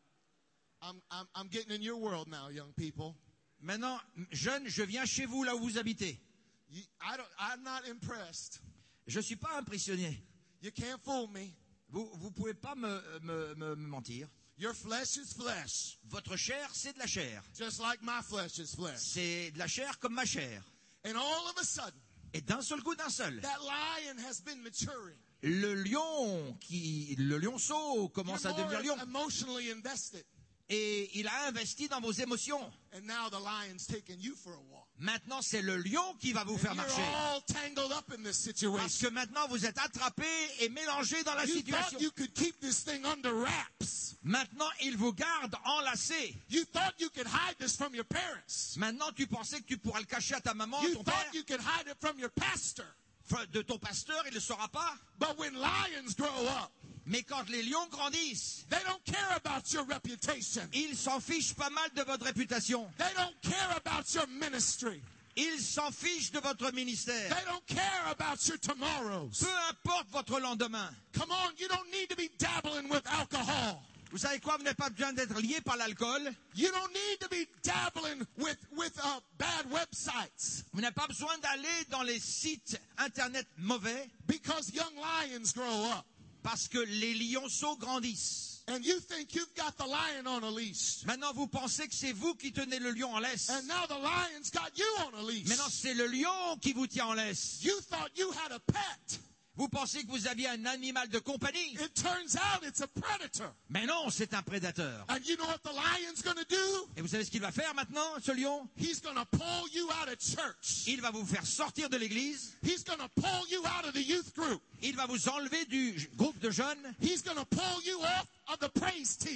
I'm, I'm, I'm getting in your world now, young people. Maintenant, jeune, je viens chez vous, là où vous habitez. You, I don't, I'm not impressed. Je ne suis pas impressionné. You can't fool me. Vous ne pouvez pas me, me, me, me mentir. Your flesh is flesh, Votre chair, c'est de la chair. just like my flesh is flesh. C'est de la chair comme ma chair. And all of a sudden, Et d'un seul coup, d'un seul, that lion has been maturing. le lion, qui, le lionceau commence à You're devenir more lion. emotionally invested. Et il a investi dans vos émotions. And now the lion's taking you for a walk. Maintenant, c'est le lion qui va vous faire You're marcher. all tangled up in this Parce situation. que maintenant, vous êtes attrapés et mélangés dans la You situation. thought you could keep this thing under wraps. Maintenant, il vous garde enlacés. You thought you could hide this from your parents. Maintenant, tu pensais que tu pourrais le cacher à ta maman, You ton père, thought you could hide it from your pastor. de ton pasteur, il ne le saura pas. But when lions grow up, Mais quand les lions grandissent, they don't care about your reputation. ils s'en fichent pas mal de votre réputation. They don't care about your ministry. Ils s'en fichent de votre ministère. They don't care about your tomorrows. Peu importe votre lendemain. Come on, you don't need to be dabbling with alcohol. Vous savez quoi? Vous n'avez pas besoin d'être lié par l'alcool. You don't need to be dabbling with, with uh, bad websites. Vous n'avez pas besoin d'aller dans les sites internet mauvais. Because young lions grow up. Parce que les lionceaux grandissent. And you think you've got the lion on a leash. Maintenant, vous pensez que c'est vous qui tenez le lion en laisse. And now the lion's got you on a leash. Maintenant, c'est le lion qui vous tient en laisse. You thought you had a pet. Vous pensez que vous aviez un animal de compagnie. It turns out it's a predator. Mais non, c'est un prédateur. And you know what the lion's going to do? Et vous savez ce qu'il va faire maintenant, ce lion? He's going to pull you out of church. Il va vous faire sortir de l'église. He's going to pull you out of the youth group. Il va vous enlever du groupe de jeunes. He's going to pull you off of the praise team.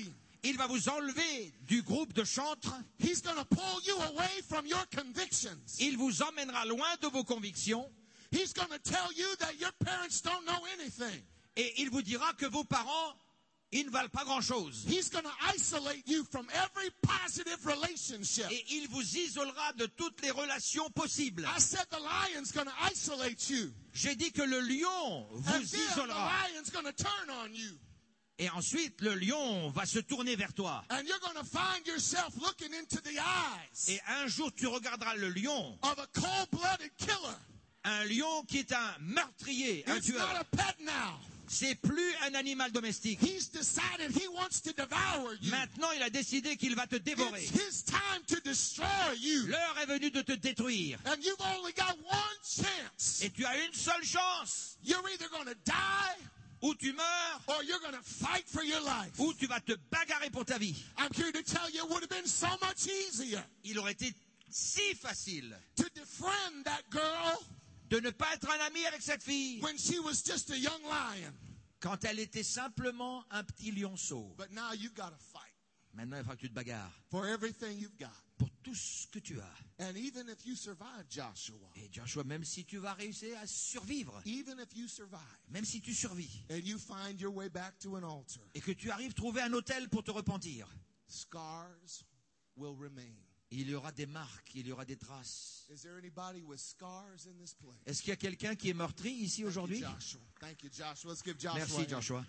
Il va vous enlever du groupe de chantres. He's going to pull you away from your convictions. Il vous emmènera loin de vos convictions. He's going to tell you that your parents don't know anything. Et il vous dira que vos parents, ils ne valent pas grand-chose. He's going to isolate you from every positive relationship. Et il vous isolera de toutes les relations possibles. I said the lion's going to isolate you. J'ai dit que le lion And vous then the isolera. lion's going to turn on you. Et ensuite, le lion va se tourner vers toi. And you're going to find yourself looking into the eyes Et un jour, tu regarderas le lion, of a cold-blooded killer. un lion qui est un meurtrier, un It's not tueur. a pet now. C'est plus un animal domestique. He's decided he wants to devour you. Maintenant, il a décidé qu'il va te dévorer. It's his time to destroy you. L'heure est venue de te détruire. And you've only got one chance. Et tu as une seule chance. You're either going to die Ou tu meurs, or you're going to fight for your life. ou tu vas te bagarrer pour ta vie. I'm here to tell you it would have been so much easier Il aurait été si facile to befriend that girl de ne pas être un ami avec cette fille when she was just a young lion. quand elle était simplement un petit lionceau. But now you've got to fight Maintenant, il faudra que tu te bagarres for everything you've got. pour tout ce que tu as. And even if you survive, Joshua, Et Joshua, même si tu vas réussir à survivre, even if you survive même si tu survis, and you find your way back to an altar, et que tu arrives à trouver un autel pour te repentir, scars will remain. il y aura des marques, il y aura des traces. Is there anybody with scars in this place? Est-ce qu'il y a quelqu'un qui est meurtri ici aujourd'hui? Joshua. Thank you, Joshua. Let's give Joshua. Merci a hand. Joshua.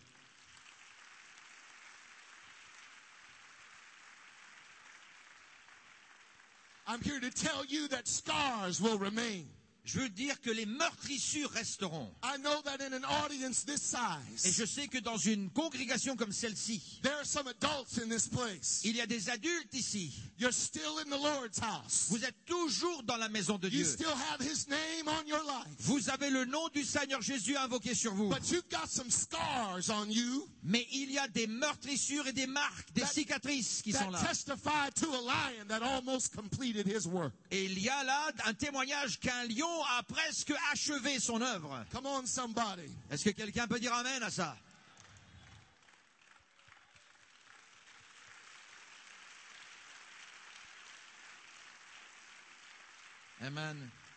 I'm here to tell you that scars will remain. Je veux dire que les meurtrissures resteront. I know that in an audience this Et size, je sais que dans une congrégation comme celle-ci, there are some adults in this place. il y a des adultes ici. You're still in the Lord's house. Vous êtes toujours dans la maison de You Dieu. still have His name on your life. Vous avez le nom du Seigneur Jésus invoqué sur vous. But you've got some scars on you Mais il y a des meurtrissures et des marques, des That- cicatrices qui sont that là. testify to a lion that almost completed his work. Et il y a là un témoignage qu'un lion a presque achevé son œuvre. Come on, somebody. Est-ce que quelqu'un peut dire amen à ça? Amen.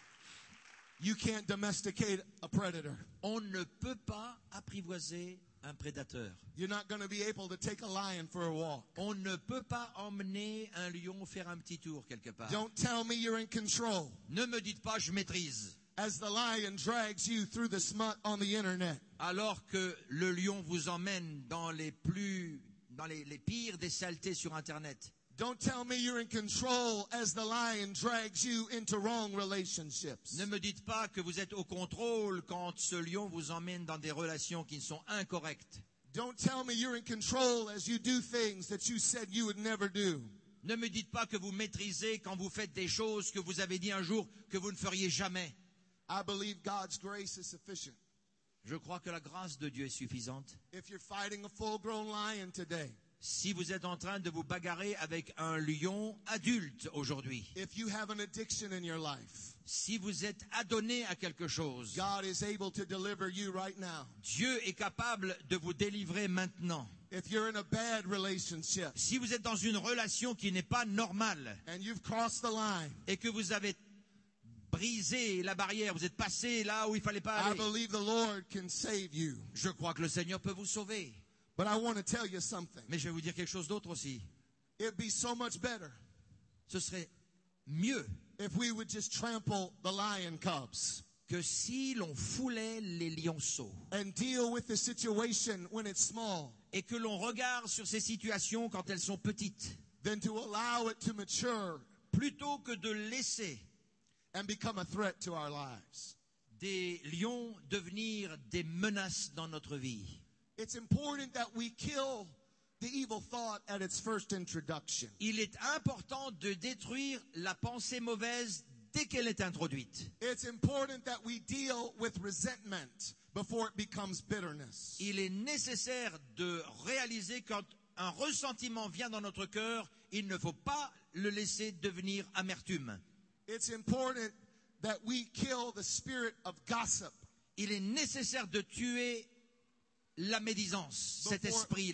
You can't domesticate a predator. On ne peut pas apprivoiser un prédateur. You're not going to be able to take a lion for a walk. On ne peut pas emmener un lion faire un petit tour quelque part. Don't tell me you're in control Ne me dites pas je maîtrise. as the lion drags you through the smut on the internet. Alors que le lion vous emmène dans les plus, dans les, les pires des saletés sur Internet. Don't tell me you're in control as the lion drags you into wrong relationships. Ne me dites pas que vous êtes au contrôle quand ce lion vous emmène dans des relations qui sont incorrectes. Don't tell me you're in control as you do things that you said you would never do. Ne me dites pas que vous maîtrisez quand vous faites des choses que vous avez dit un jour que vous ne feriez jamais. I believe God's grace is sufficient. Je crois que la grâce de Dieu est suffisante. If you're fighting a full-grown lion today, Si vous êtes en train de vous bagarrer avec un lion adulte aujourd'hui, if you have an addiction in your life, si vous êtes adonné à quelque chose, God is able to deliver you right now. Dieu est capable de vous délivrer maintenant. If you're in a bad relationship Si vous êtes dans une relation qui n'est pas normale and you've crossed the line, et que vous avez brisé la barrière, vous êtes passé là où il fallait pas I aller, believe the Lord can save you. je crois que le Seigneur peut vous sauver. But I want to tell you something. Mais je vais vous dire quelque chose d'autre aussi. It'd be so much better Ce serait mieux if we would just trample the lion cubs que si l'on foulait les lionceaux and deal with the situation when it's small et que l'on regarde sur ces situations quand elles sont petites, than to allow it to mature plutôt que de laisser and become a threat to our lives. des lions devenir des menaces dans notre vie. It's important that we kill the evil thought at its first introduction. Il est important de détruire la pensée mauvaise dès qu'elle est introduite. It's important that we deal with resentment before it becomes bitterness. Il est nécessaire de réaliser quand un ressentiment vient dans notre cœur, il ne faut pas le laisser devenir amertume. It's important that we kill the spirit of gossip Il est nécessaire de tuer la médisance, cet Before- esprit-là,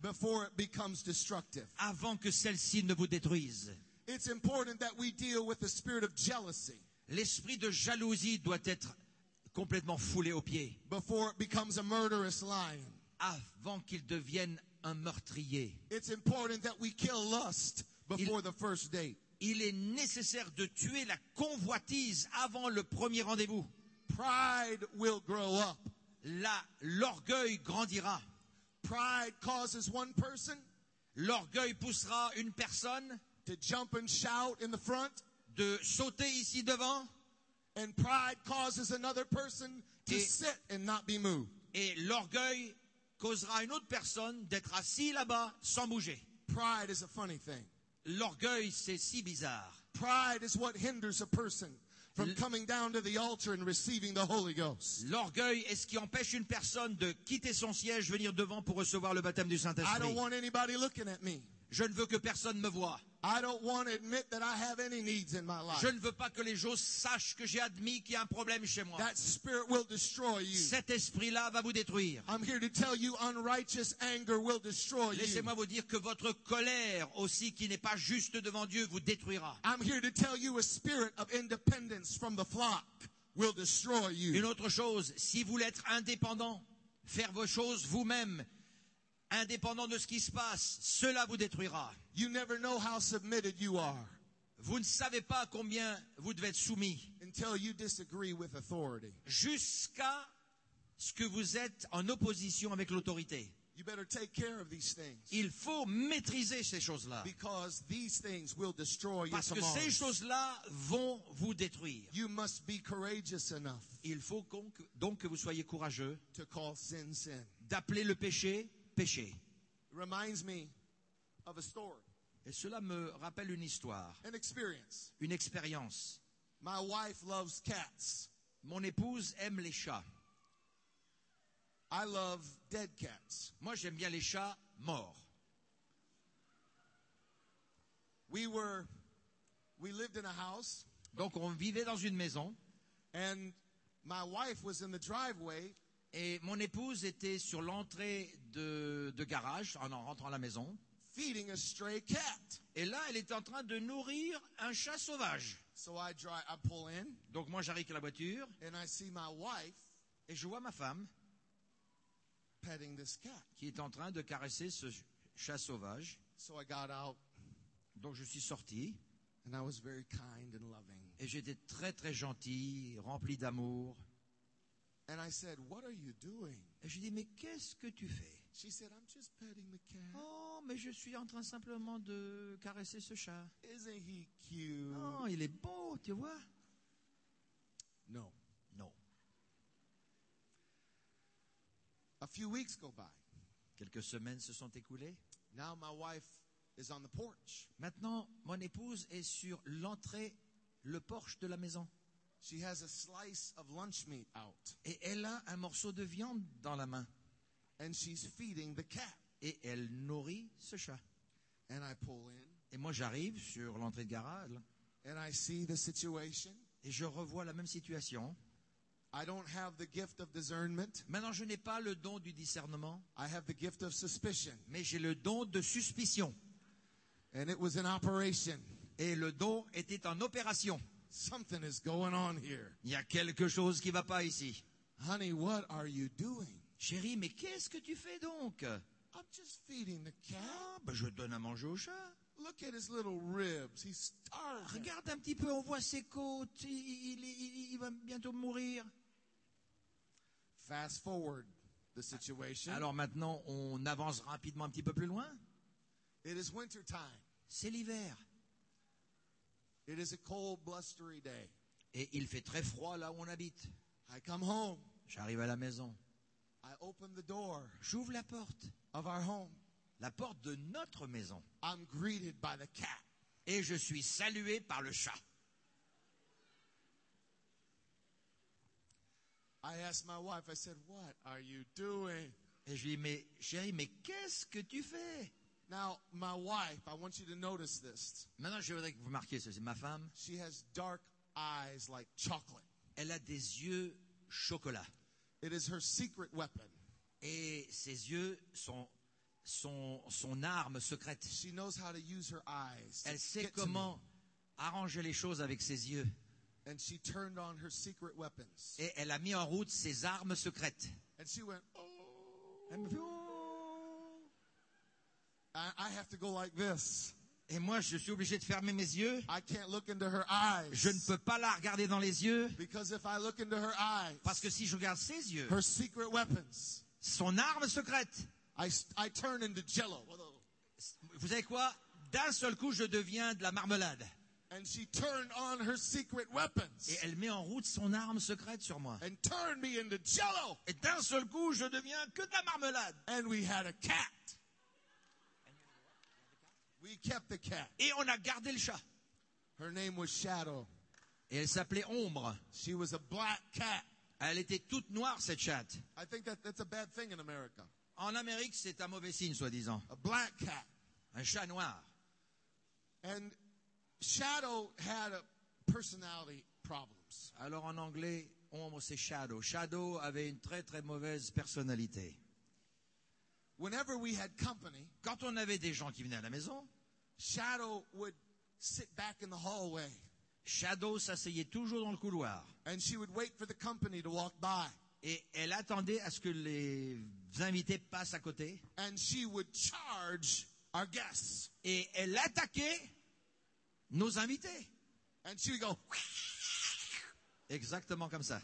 before it becomes destructive. avant que celle-ci ne vous détruise. It's important that we deal with the spirit of jealousy L'esprit de jalousie doit être complètement foulé aux pieds before it becomes a murderous lion. avant qu'il devienne un meurtrier. It's important that we kill lust before the first date. Il est nécessaire de tuer la convoitise avant le premier rendez-vous. Pride will grow up. Là, l'orgueil grandira. Pride causes one person L'orgueil poussera une personne to jump and shout in the front, de sauter ici devant, and pride causes another person to Et- sit and not be moved. et l'orgueil causera à une autre personne d'être assis là-bas sans bouger. Pride is a funny thing. L'orgueil, c'est si bizarre. Pride is what hinders a person from L- coming down to the altar and receiving the Holy Ghost. L'orgueil est ce qui empêche une personne de quitter son siège, venir devant pour recevoir le baptême du I don't Saint-Esprit. want anybody looking at me. Je ne veux que personne me voie. I don't want to admit that I have any needs in my life. Je ne veux pas que les gens sachent que j'ai admis qu'il y a un problème chez moi. That spirit will destroy you. Cet esprit-là va vous détruire. I'm here to tell you unrighteous anger will destroy you. Laissez-moi vous dire que votre colère aussi, qui n'est pas juste devant Dieu, vous détruira. I'm here to tell you a spirit of independence from the flock will destroy Une you. autre chose, si vous voulez être indépendant, faire vos choses vous-même, indépendant de ce qui se passe, cela vous détruira. You never know how submitted you are Vous ne savez pas combien vous devez être soumis, until you disagree with authority. jusqu'à ce que vous êtes en opposition avec l'autorité. You better take care of these things Il faut maîtriser ces choses-là, because these things will destroy your parce que tomorrow. ces choses-là vont vous détruire. You must be courageous enough Il faut donc donc que vous soyez courageux to call sin sin. d'appeler le péché péché. It reminds me of a story, Et cela me rappelle une histoire, an experience. une expérience. My wife loves cats. Mon épouse aime les chats. I love dead cats. Moi, j'aime bien les chats morts. We were, we lived in a house, Donc, on vivait dans une maison and my wife was in the driveway, et mon épouse était sur l'entrée de, de garage en en rentrant à la maison. feeding a stray cat. Et là, elle était en train de nourrir un chat sauvage. So I drive, I pull in, Donc, moi, j'arrive à la voiture and I see my wife et je vois ma femme petting this cat. qui est en train de caresser ce chat sauvage. So I got out, Donc, je suis sorti and I was very kind and loving. et j'étais très, très gentil, rempli d'amour. And I said, "What are you doing?" Et je lui dis, mais qu'est-ce que tu fais? She said, "I'm just petting the cat. Oh, mais je suis en train simplement de caresser ce chat. Isn't he cute?" Oh, il est beau, tu vois? No. Non. A few weeks go by. Quelques semaines se sont écoulées. Now my wife is on the porch. Maintenant, mon épouse est sur l'entrée, le porche de la maison. She has a slice of lunch meat out, Et elle a un morceau de viande dans la main. and she's feeding the cat. Et elle nourrit ce chat. And I pull in, Et moi, j'arrive sur l'entrée de garage and I see the situation. et je revois la même situation. I don't have the gift of discernment. Maintenant, je n'ai pas le don du discernement, I have the gift of suspicion. mais j'ai le don de suspicion. And it was in operation. Et le don était en opération. Something is going on here. Il y a quelque chose qui ne va pas ici. Honey, what are you doing? Chérie, mais qu'est-ce que tu fais donc? I'm just feeding the cat. Ah, ben je donne à manger au chat. Look at his little ribs. He's starving. Regarde un petit peu, on voit ses côtes. Il, il- il- il va bientôt mourir. Fast forward the situation. Alors maintenant, on avance rapidement un petit peu plus loin. It is winter time. C'est l'hiver. It is a cold, blustery day. Et il fait très froid là où on habite. I come home. J'arrive à la maison. I open the door J'ouvre la porte. of our home. La porte de notre maison. I'm greeted by the cat. Et je suis salué par le chat. I asked my wife, I said, "What are you doing?" Et je lui dis, mais chérie, mais qu'est-ce que tu fais? Now, my wife, I want you to notice this. Maintenant, je voudrais que vous marquiez ceci. Ma femme, She has dark eyes like chocolate. elle a des yeux chocolat. It is her secret weapon. Et ses yeux sont son, son arme secrète. She knows how to use her eyes. to Elle sait get to me. comment arranger les choses avec ses yeux. And she turned on her secret weapons. Et elle a mis en route ses armes secrètes. And she went, oh. Elle me fait, oh. I, I have to go like this. Et moi, je suis obligé de fermer mes yeux. I can't look into her eyes. Je ne peux pas la regarder dans les yeux. Because if I look into her eyes, Parce que si je regarde ses yeux, her secret weapons, son arme secrète, I, I turn into jello. vous savez quoi? D'un seul coup, je deviens de la marmelade. And she turned on her secret weapons. Et elle met en route son arme secrète sur moi. And turned me into jello. Et d'un seul coup, je deviens que de la marmelade. And we had a cat. We kept the cat. Et on a gardé le chat. Her name was Shadow. Et elle s'appelait Ombre. She was a black cat. Elle était toute noire, cette chatte. I think that that's a bad thing in America. En Amérique, c'est un mauvais signe, soi-disant. A black cat. Un chat noir. And Shadow had a personality problems. Alors en anglais, Ombre, c'est Shadow. Shadow avait une très très mauvaise personnalité. Whenever we had company, Quand on avait des gens qui venaient à la maison, Shadow would sit back in the hallway. Shadow s'asseyait toujours dans le couloir. And she would wait for the company to walk by. Et elle attendait à ce que les invités passent à côté. And she would charge our guests. Et elle attaquait nos invités. And she would go, Exactement comme ça.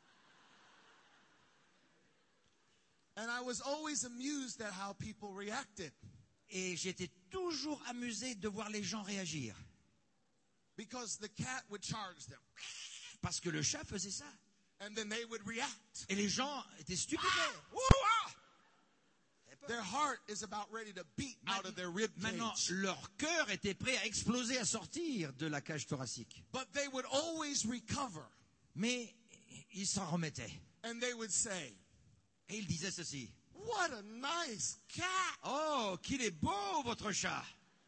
and I was always amused at how people reacted. Et j'étais toujours amusé de voir les gens réagir. Because the cat would charge them. Parce que le chat faisait ça. And then they would react. Et les gens étaient stupéfaits. Ouh, ah! Their heart is about ready to beat out of their rib Maintenant, cage. leur cœur était prêt à exploser, à sortir de la cage thoracique. But they would always recover. Mais ils s'en remettaient. And they would say, Et ils disaient ceci. what a nice cat. Oh, qu'il est beau, votre chat.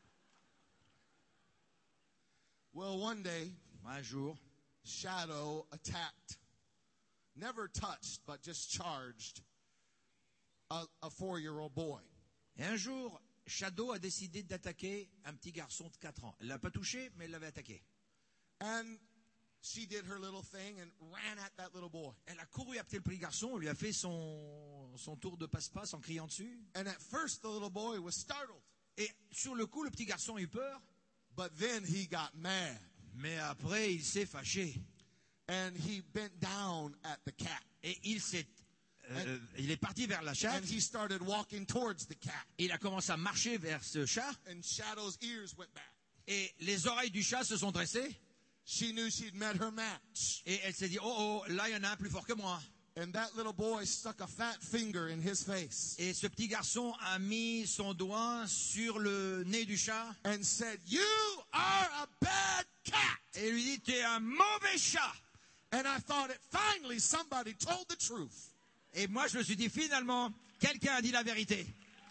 Well, one day, Un jour, Shadow attacked, never touched, but just charged a, a four-year-old boy. et un jour, Shadow a décidé d'attaquer un petit garçon de quatre ans. Elle l'a pas touché, mais elle l'avait attaqué. And she did her little thing and ran at that little boy. Elle a couru après le petit garçon, lui a fait son, son tour de passe-passe en criant dessus. And at first, the little boy was startled. Et sur le coup, le petit garçon a eu peur. But then he got mad. Mais après, il s'est fâché. And he bent down at the cat. Et il s'est, euh, il est parti vers la chatte. And he started walking towards the cat. Il a commencé à marcher vers ce chat. And Shadow's ears went back. Et les oreilles du chat se sont dressées. She knew she'd met her match. Et elle s'est dit, oh, oh, là, il y en a un plus fort que moi. And that little boy stuck a fat finger in his face Et ce petit garçon a mis son doigt sur le nez du chat. and said, you are a bad cat. Et lui dit, t'es un mauvais chat. And I thought it finally somebody told the truth. Et moi, je me suis dit, finalement, quelqu'un a dit la vérité.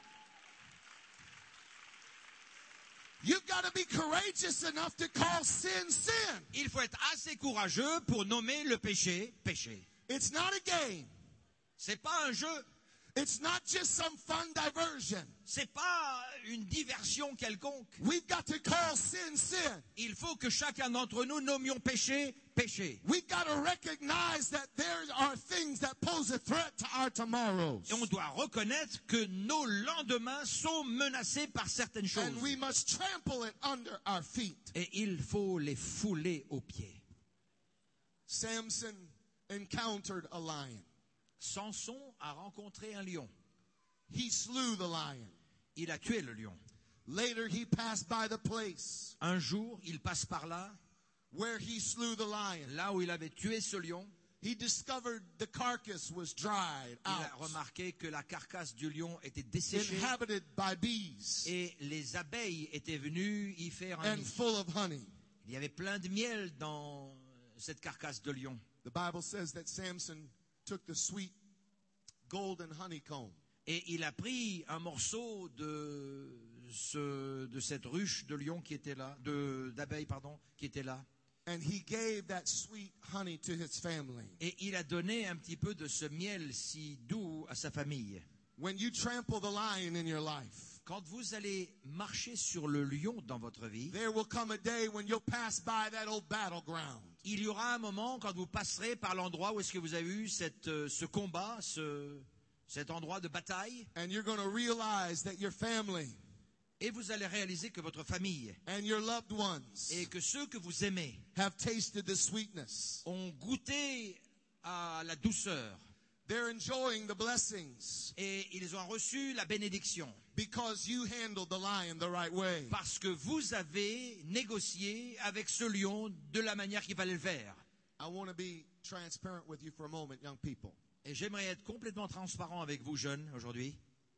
You've got to be courageous enough to call sin, sin. Il faut être assez courageux pour nommer le péché, péché. It's not a game. C'est pas un jeu. It's not just some fun diversion. C'est pas une diversion quelconque. We've got to call sin, sin. Il faut que chacun d'entre nous nommions péché, péché. We've got to recognize that there are things that pose a threat to our tomorrows. Et on doit reconnaître que nos lendemains sont menacés par certaines choses. And we must trample it under our feet. Et il faut les fouler aux pieds. Samson encountered a lion. Samson a rencontré un lion. He slew the lion. Il a tué le lion. Later, he passed by the place Un jour, il passe par là, where he slew the lion. là où il avait tué ce lion. He discovered the carcass was dried Il a out, remarqué que la carcasse du lion était desséchée inhabited by bees, et les abeilles étaient venues y faire un and nid. full of honey. Il y avait plein de miel dans cette carcasse de lion. The Bible says that Samson took the sweet golden honeycomb Et il a pris un morceau de, ce, de cette ruche de lion qui était là, de, d'abeilles, pardon, qui était là. and he gave that sweet honey to his family. Et il a donné un petit peu de ce miel si doux à sa famille. when you trample the lion in your life, quand vous allez marcher sur le lion dans votre vie, there will come a day when you'll pass by that old battleground. il y aura un moment quand vous passerez par l'endroit où est-ce que vous avez eu cette, euh, ce combat, ce, cet endroit de bataille, And you're going to realize that your family et vous allez réaliser que votre famille and your loved ones et que ceux que vous aimez have tasted the sweetness. ont goûté à la douceur They're enjoying the blessings et ils ont reçu la bénédiction because you handled the lion the right way. parce que vous avez négocié avec ce lion de la manière qu'il fallait le faire. I want to be transparent with you for a moment, young people. Et j'aimerais être complètement transparent avec vous, jeunes, aujourd'hui.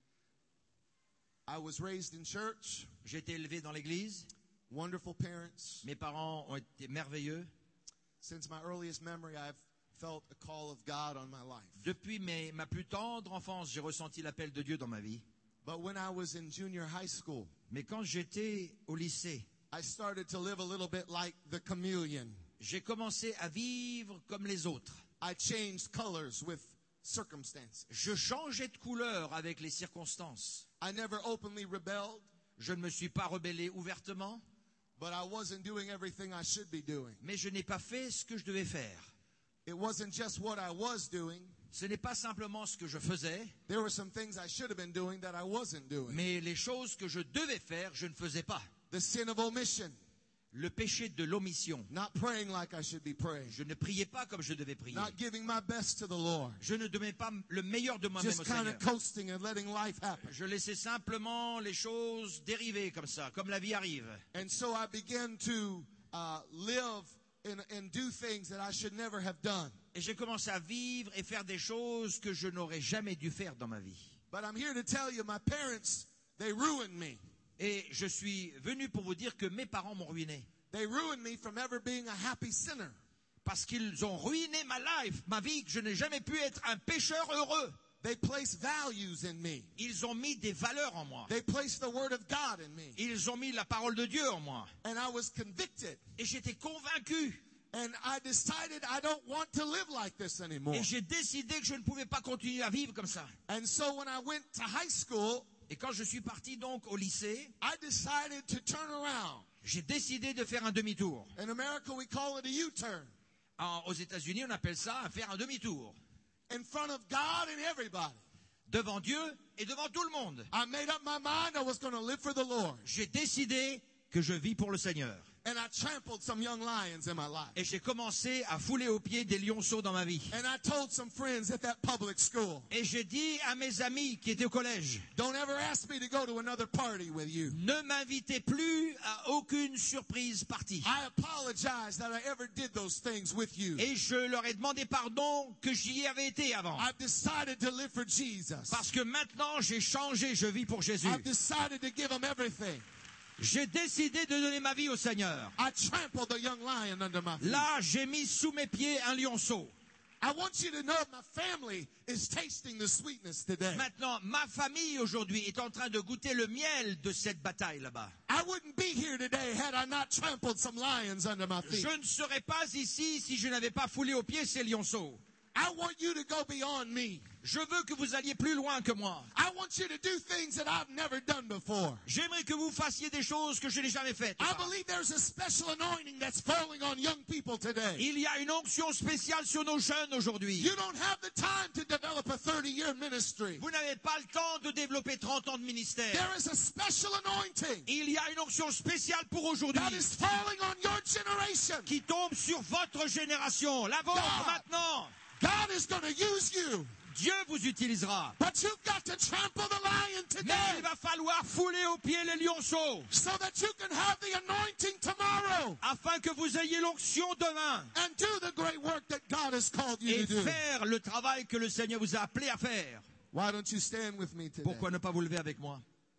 I was raised in church, J'ai été élevé dans l'église. wonderful parents. Mes parents ont été merveilleux. Since my earliest memory, I've felt a call of God on my life. Depuis mes, ma plus tendre enfance, j'ai ressenti l'appel de Dieu dans ma vie. But when I was in junior high school, Mais quand j'étais au lycée, I started to live a little bit like the chameleon. j'ai commencé à vivre comme les autres. I changed colors with circumstances. Je changeais de couleur avec les circonstances. I never openly rebelled, Je ne me suis pas rebellé ouvertement, but I wasn't doing everything I should be doing. mais je n'ai pas fait ce que je devais faire. It wasn't just what I was doing. Ce n'est pas simplement ce que je faisais, There were some things I should have been doing that I wasn't doing. mais les choses que je devais faire, je ne faisais pas. The sin of omission, Le péché de l'omission. not praying like I should be praying, Je ne priais pas comme je devais prier. not giving my best to the Lord, Je ne donnais pas le meilleur de moi-même just au kind Seigneur. of coasting and letting life happen. Je laissais simplement les choses dériver comme ça, comme la vie arrive. And so I began to uh, live and, and do things that I should never have done. Et j'ai commencé à vivre et faire des choses que je n'aurais jamais dû faire dans ma vie. But I'm here to tell you, my parents, they ruined me. Et je suis venu pour vous dire que mes parents m'ont ruiné. They ruined me from ever being a happy sinner. Parce qu'ils ont ruiné ma life, ma vie, que je n'ai jamais pu être un pécheur heureux. They placed values in me. Ils ont mis des valeurs en moi. They placed the word of God in me. Ils ont mis la parole de Dieu en moi. And I was convicted. Et j'étais convaincu. And I decided I don't want to live like this anymore. Et j'ai décidé que je ne pouvais pas continuer à vivre comme ça. And so when I went to high school, Et quand je suis parti donc au lycée, I decided to turn around. j'ai décidé de faire un demi-tour. In America, we call it a U-turn. En- aux États-Unis, on appelle ça faire un demi-tour. In front of God and everybody. Devant Dieu et devant tout le monde. I made up my mind I was going to live for the Lord. J'ai décidé que je vis pour le Seigneur. And I trampled some young lions in my life. Et j'ai commencé à fouler aux pieds des lionceaux dans ma vie. And I told some friends at that public school, Et j'ai dit à mes amis qui étaient au collège, don't ever ask me to go to another party with you. ne m'invitez plus à aucune surprise partie. I apologize that I ever did those things with you. Et je leur ai demandé pardon que j'y avais été avant. I've decided to live for Jesus. Parce que maintenant j'ai changé, je vis pour Jésus. I've decided to give him everything. J'ai décidé de donner ma vie au Seigneur. I trampled the young lion under my feet. Là, j'ai mis sous mes pieds un lionceau. I want you to know my family is tasting the sweetness today. Maintenant, ma famille aujourd'hui est en train de goûter le miel de cette bataille là-bas. I wouldn't be here today had I not trampled some lions under my feet. Je ne serais pas ici si je n'avais pas foulé aux pieds ces lionceaux. I want you to go beyond me. Je veux que vous alliez plus loin que moi. I want you to do things that I've never done before. J'aimerais que vous fassiez des choses que je n'ai jamais faites. I believe there's a special anointing that's falling on young people today. Il y a une onction spéciale sur nos jeunes aujourd'hui. You don't have the time to develop a thirty-year ministry. Vous n'avez pas le temps de développer trente ans de ministère. There is a special anointing Il y a une onction spéciale pour aujourd'hui that is falling on your generation. qui tombe sur votre génération, la vôtre God. maintenant. God is going to use you, Dieu vous utilisera. but you've got to trample the lion Mais today il va falloir fouler aux pieds les lionceaux so that you can have the anointing tomorrow afin que vous ayez l'onction demain and do the great work that God has called you et to do. faire le travail que le Seigneur vous a appelé à faire. Why don't you stand with me today? Pourquoi ne pas vous lever avec moi?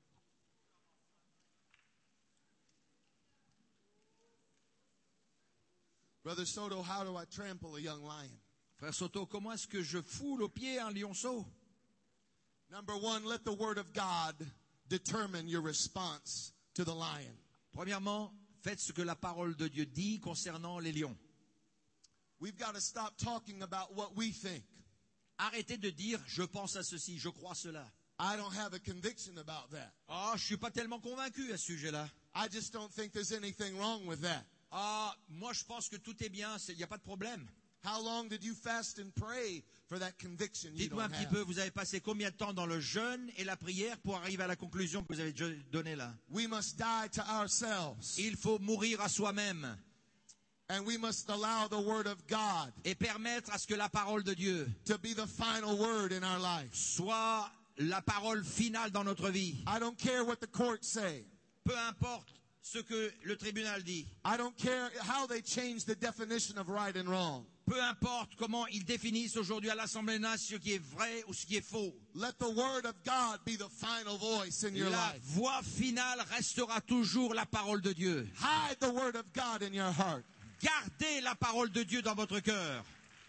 Brother Soto, how do I trample a young lion? Frère Soto, comment est-ce que je foule aux pieds un lionceau? Number one, let the word of God determine your response to the lion. Premièrement, faites ce que la parole de Dieu dit concernant les lions. We've got to stop talking about what we think. Arrêtez de dire « je pense à ceci, je crois cela I don't have a conviction about that. Ah, je suis pas tellement convaincu à ce sujet-là. I just don't think there's anything wrong with that. Ah, moi je pense que tout est bien, il n'y a pas de problème. How long did you fast and pray for that conviction you Dites-moi un don't petit have? peu, vous avez passé combien de temps dans le jeûne et la prière pour arriver à la conclusion que vous avez donnée là? We must die to ourselves. Il faut mourir à soi-même And we must allow the word of God et permettre à ce que la parole de Dieu to be the final word in our life. soit la parole finale dans notre vie. I don't care what the courts say. Peu importe ce que le tribunal dit. I don't care how they change the definition of right and wrong. Peu importe comment ils définissent aujourd'hui à l'Assemblée nationale ce qui est vrai ou ce qui est faux. Let the word of God be the final voice in your La life. voix finale restera toujours la parole de Dieu. Hide the word of God in your heart. Gardez la parole de Dieu dans votre cœur.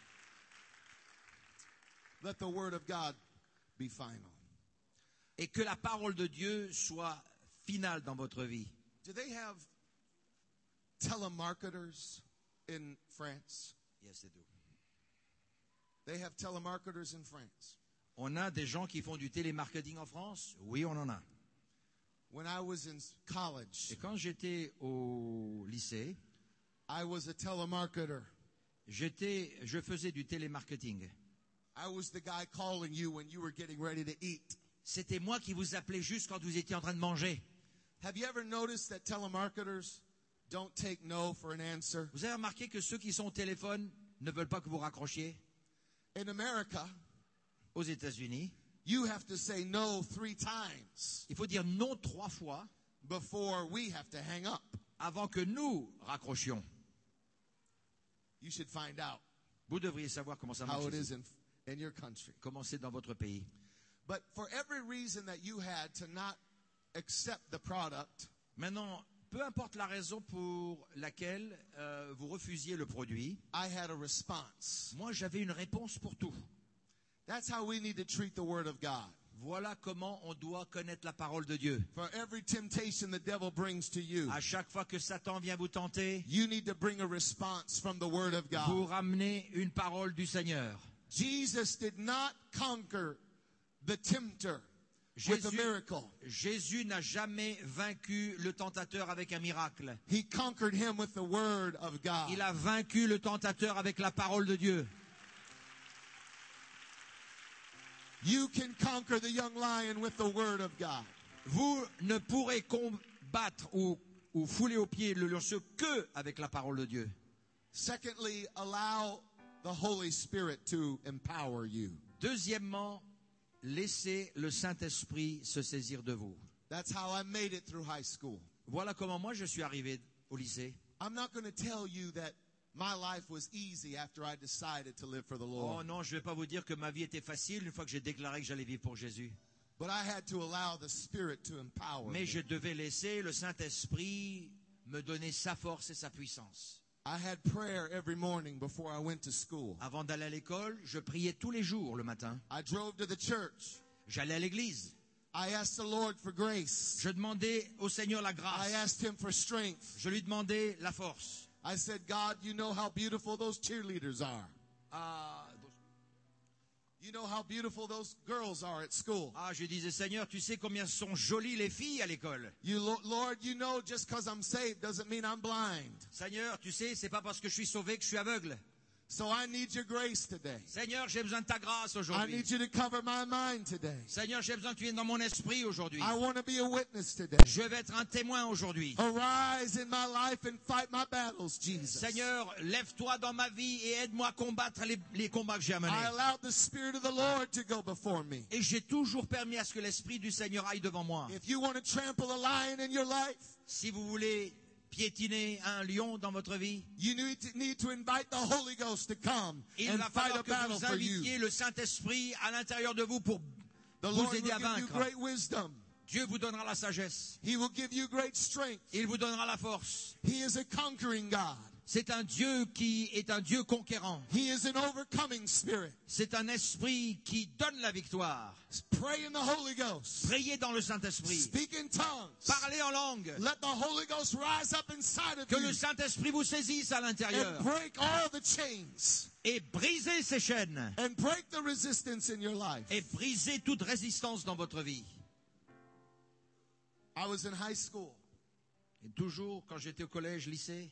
Let the word of God be final. Et que la parole de Dieu soit finale dans votre vie. Do they have telemarketers in France? Yes, they do. They have telemarketers in France. On a des gens qui font du télémarketing en France? Oui, on en a. When I was in college, Et quand j'étais au lycée, I was a telemarketer. j'étais, je faisais du télémarketing. I was the guy calling you when you were getting ready to eat. C'était moi qui vous appelais juste quand vous étiez en train de manger. Have you ever noticed that telemarketers don't take no for an answer? Vous avez remarqué que ceux qui sont au téléphone ne veulent pas que vous raccrochiez? In America, Aux États-Unis, you have to say no three times il faut dire non trois fois before we have to hang up. avant que nous raccrochions. You should find out Vous devriez savoir comment ça how marche it ici. is in, in your country. Comment c'est dans votre pays. But for every reason that you had to not accept the product, Maintenant, peu importe la raison pour laquelle euh, vous refusiez le produit, I had a response. moi j'avais une réponse pour tout. That's how we need to treat the Word of God. Voilà comment on doit connaître la parole de Dieu. For every temptation the devil brings to you, À chaque fois que Satan vient vous tenter, you need to bring a response from the Word of God. vous ramenez une parole du Seigneur. Jesus did not conquer the tempter with a Jésus, miracle. Jésus n'a jamais vaincu le tentateur avec un miracle. He conquered him with the Word of God. Il a vaincu le tentateur avec la parole de Dieu. You can conquer the young lion with the Word of God. Vous ne pourrez combattre ou, ou fouler aux pieds le lionceau que avec la parole de Dieu. Secondly, allow the Holy Spirit to empower you. Deuxièmement, laissez le Saint-Esprit se saisir de vous. That's how I made it through high school. Voilà comment moi je suis arrivé au lycée. I'm not going to tell you that my life was easy after I decided to live for the Lord. Oh non, je ne vais pas vous dire que ma vie était facile une fois que j'ai déclaré que j'allais vivre pour Jésus. But I had to allow the Spirit to empower Mais me. je devais laisser le Saint-Esprit me donner sa force et sa puissance. I had prayer every morning before I went to school. Avant d'aller à l'école, je priais tous les jours le matin. I drove to the church. J'allais à l'église. I asked the Lord for grace. Je demandais au Seigneur la I grâce. asked Him for strength. Je lui demandais la force. I said, God, you know how beautiful those cheerleaders are. Ah, You know how beautiful those girls are at school. ah, je disais, Seigneur, tu sais combien sont jolies les filles à l'école. You, Lo- Lord, you know just because I'm saved doesn't mean I'm blind. Seigneur, tu sais, c'est pas parce que je suis sauvé que je suis aveugle. So I need your grace today. Seigneur, j'ai besoin de ta grâce I aujourd'hui. need you to cover my mind today. Seigneur, j'ai besoin que tu viennes dans mon esprit aujourd'hui. I want to be a witness today. Je vais être un témoin aujourd'hui. Arise in my life and fight my battles, Jesus. Seigneur, lève-toi dans ma vie et aide-moi à combattre les, les combats que j'ai à mener. I allowed the Spirit of the Lord to go before me. Et j'ai toujours permis à ce que l'Esprit du Seigneur aille devant moi. If you want to trample a lion in your life, Si vous voulez piétiner un lion dans votre vie, you need to, need to invite the Holy Ghost to come il and va fight falloir a que battle vous for you. invitiez le Saint-Esprit à l'intérieur de vous pour The vous Lord will aider à give you vaincre. great wisdom. Dieu vous donnera la sagesse. He will give you great strength. Il vous donnera la force. He is a conquering God. C'est un Dieu qui est un Dieu conquérant. He is an overcoming spirit. C'est un esprit qui donne la victoire. Pray in the Holy Ghost. Priez dans le Saint-Esprit. Speak in tongues. Parlez en langue. Let the Holy Ghost rise up inside of Que you le Saint-Esprit vous saisisse à l'intérieur. and break all the chains Et brisez ces chaînes. and break the resistance in your life. Et brisez toute résistance dans votre vie. I was in high school Et toujours, quand j'étais au collège, lycée,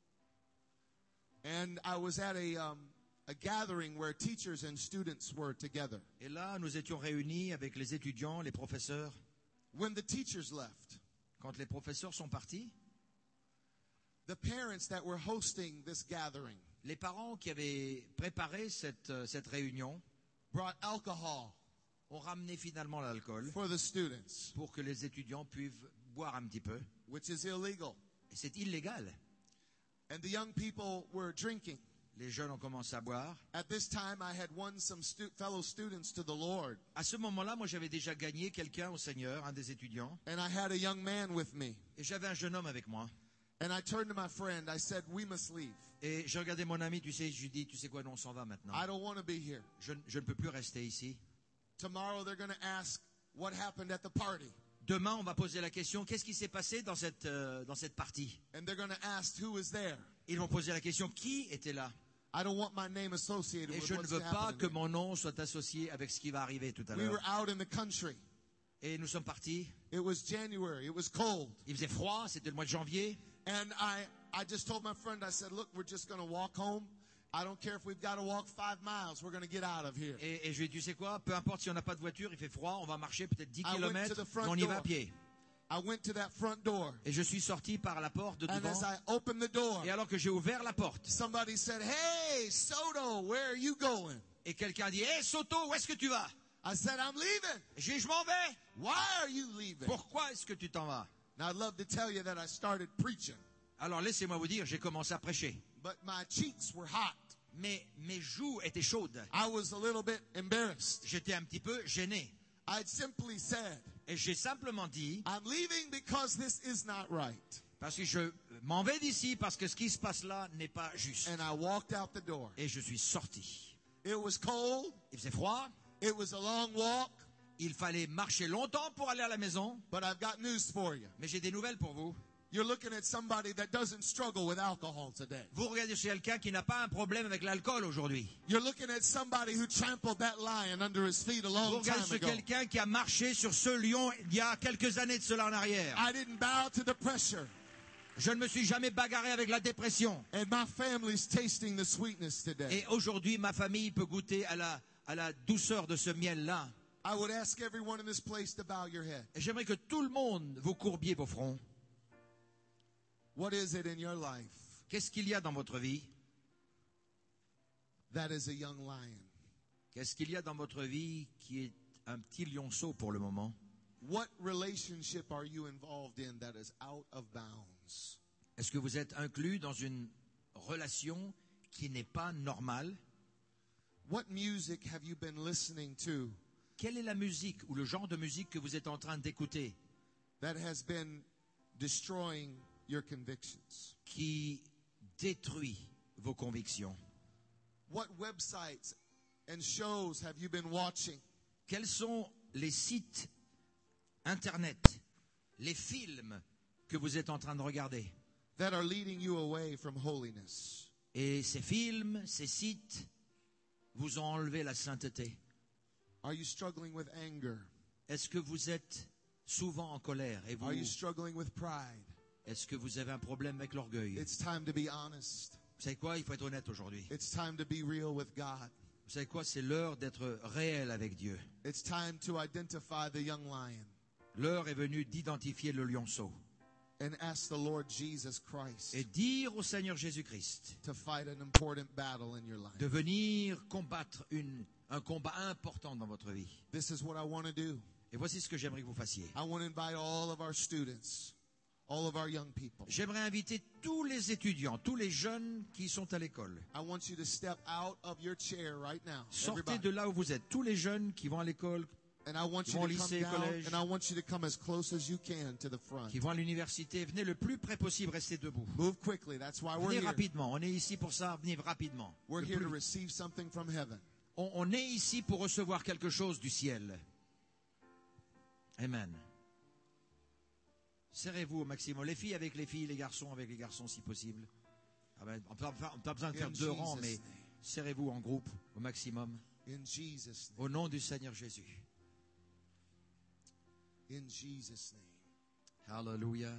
and I was at a, um, a gathering where teachers and students were together. et là, nous étions réunis avec les étudiants, les professeurs. When the teachers left, Quand les professeurs sont partis, the parents that were hosting this gathering les parents qui avaient préparé cette, euh, cette réunion brought alcohol ont ramené finalement l'alcool for the students, pour que les étudiants puissent boire un petit peu. which is illegal. Et c'est illégal. And the young people were drinking. Les jeunes ont commencé à boire. At this time, I had won some stu- fellow students to the Lord, À ce moment-là, moi, j'avais déjà gagné quelqu'un au Seigneur, un des étudiants. and I had a young man with me. Et j'avais un jeune homme avec moi. And I turned to my friend. I said, "We must leave. Et j'ai regardé mon ami, tu sais, je lui dis, tu sais quoi, non, on s'en va maintenant. I don't want to be here. Je, je ne peux plus rester ici. Tomorrow, they're going to ask what happened at the party, Demain, on va poser la question, qu'est-ce qui s'est passé dans cette, euh, dans cette partie? and they're going to ask who was there. Ils vont poser la question, qui était là? I don't want my name associated Et with je ne what's veux pas que happening." mon nom soit associé avec ce qui va arriver tout à We l'heure. were out in the country. Et nous sommes partis. It was January. It was cold. Il faisait froid, c'était le mois de janvier. And I, I just told my friend, I said, "Look, we're just going to walk home. I don't care if we've got to walk five miles. We're going to get out of here." Et, et je lui ai dit, tu sais quoi, peu importe si on n'a pas de voiture, il fait froid, on va marcher peut-être dix I went to kilomètres, the front mais on y va door. à pied. I went to that front door. Et je suis sorti par la porte de And devant. as I opened the door, Et alors que j'ai ouvert la porte, somebody said, "Hey, Soto, where are you going?" et quelqu'un a dit, hé Soto, où est-ce que tu vas? I said, "I'm leaving." Et j'ai dit, je m'en vais. "Why are you leaving?" Pourquoi est-ce que tu t'en vas? Now, I'd love to tell you that I started preaching, Alors laissez-moi vous dire, j'ai commencé à prêcher. but my cheeks were hot. Mais mes joues étaient chaudes. I was a little bit embarrassed. J'étais un petit peu gêné. I'd simply said, Et j'ai simplement dit, "I'm leaving because this is not right." parce que je m'en vais d'ici, parce que ce qui se passe là n'est pas juste. And I walked out the door. Et je suis sorti. It was cold. Il faisait froid. It was a long walk, Il fallait marcher longtemps pour aller à la maison. but I've got news for you. Mais j'ai des nouvelles pour vous. You're looking at somebody that doesn't struggle with alcohol today. Vous regardez chez quelqu'un qui n'a pas un problème avec l'alcool aujourd'hui. You're looking at somebody who trampled that lion under his feet a Vous long regardez time chez ago. quelqu'un qui a marché sur ce lion il y a quelques années de cela en arrière. I didn't bow to the pressure, Je ne me suis jamais bagarré avec la dépression. and my family's tasting the sweetness today. Et aujourd'hui, ma famille peut goûter à la, à la douceur de ce miel-là. I would ask everyone in this place to bow your head. Et j'aimerais que tout le monde vous courbiez vos fronts. What is it in your life Qu'est-ce qu'il y a dans votre vie? that is a young lion? Qu'est-ce qu'il y a dans votre vie qui est un petit lionceau pour le moment? What relationship are you involved in that is out of bounds? Est-ce que vous êtes inclus dans une relation qui n'est pas normale? What music have you been listening to Quelle est la musique ou le genre de musique que vous êtes en train d'écouter that has been destroying your convictions? qui détruit vos convictions? What websites and shows have you been watching Quels sont les sites Internet, les films que vous êtes en train de regarder? that are leading you away from holiness? Et ces films, ces sites vous ont enlevé la sainteté. Are you struggling with anger? Est-ce que vous êtes souvent en colère et vous, Are you struggling with pride? est-ce que vous avez un problème avec l'orgueil? It's time to be honest. Vous savez quoi? Il faut être honnête aujourd'hui. It's time to be real with God. Vous savez quoi? C'est l'heure d'être réel avec Dieu. It's time to identify the young lion L'heure est venue d'identifier le lionceau and ask the Lord Jesus Christ et dire au Seigneur Jésus-Christ to fight an important battle in your life. de venir combattre une, un combat important dans votre vie. This is what I want to do. Et voici ce que j'aimerais que vous fassiez. I want to invite all of our students, all of our young people. J'aimerais inviter tous les étudiants, tous les jeunes qui sont à l'école. I want you to step out of your chair right now. Sortez Everybody. de là où vous êtes. Tous les jeunes qui vont à l'école, And I want qui you vont au to come lycée, down, collège, and I want you to come as close as you can to the front. qui vont à l'université, venez le plus près possible, restez debout. Move quickly. That's why we're Venez here. rapidement, on est ici pour ça, venez rapidement. We're Le here plus- to receive something from heaven. on, on est ici pour recevoir quelque chose du ciel. Amen. Serrez-vous au maximum. Les filles avec les filles, les garçons avec les garçons si possible. Ah ben, on n'a pas, pas besoin de faire In deux rangs, mais Jesus' name. serrez-vous en groupe au maximum. In Jesus' name. Au nom du Seigneur Jésus. In Jesus' name. Alléluia.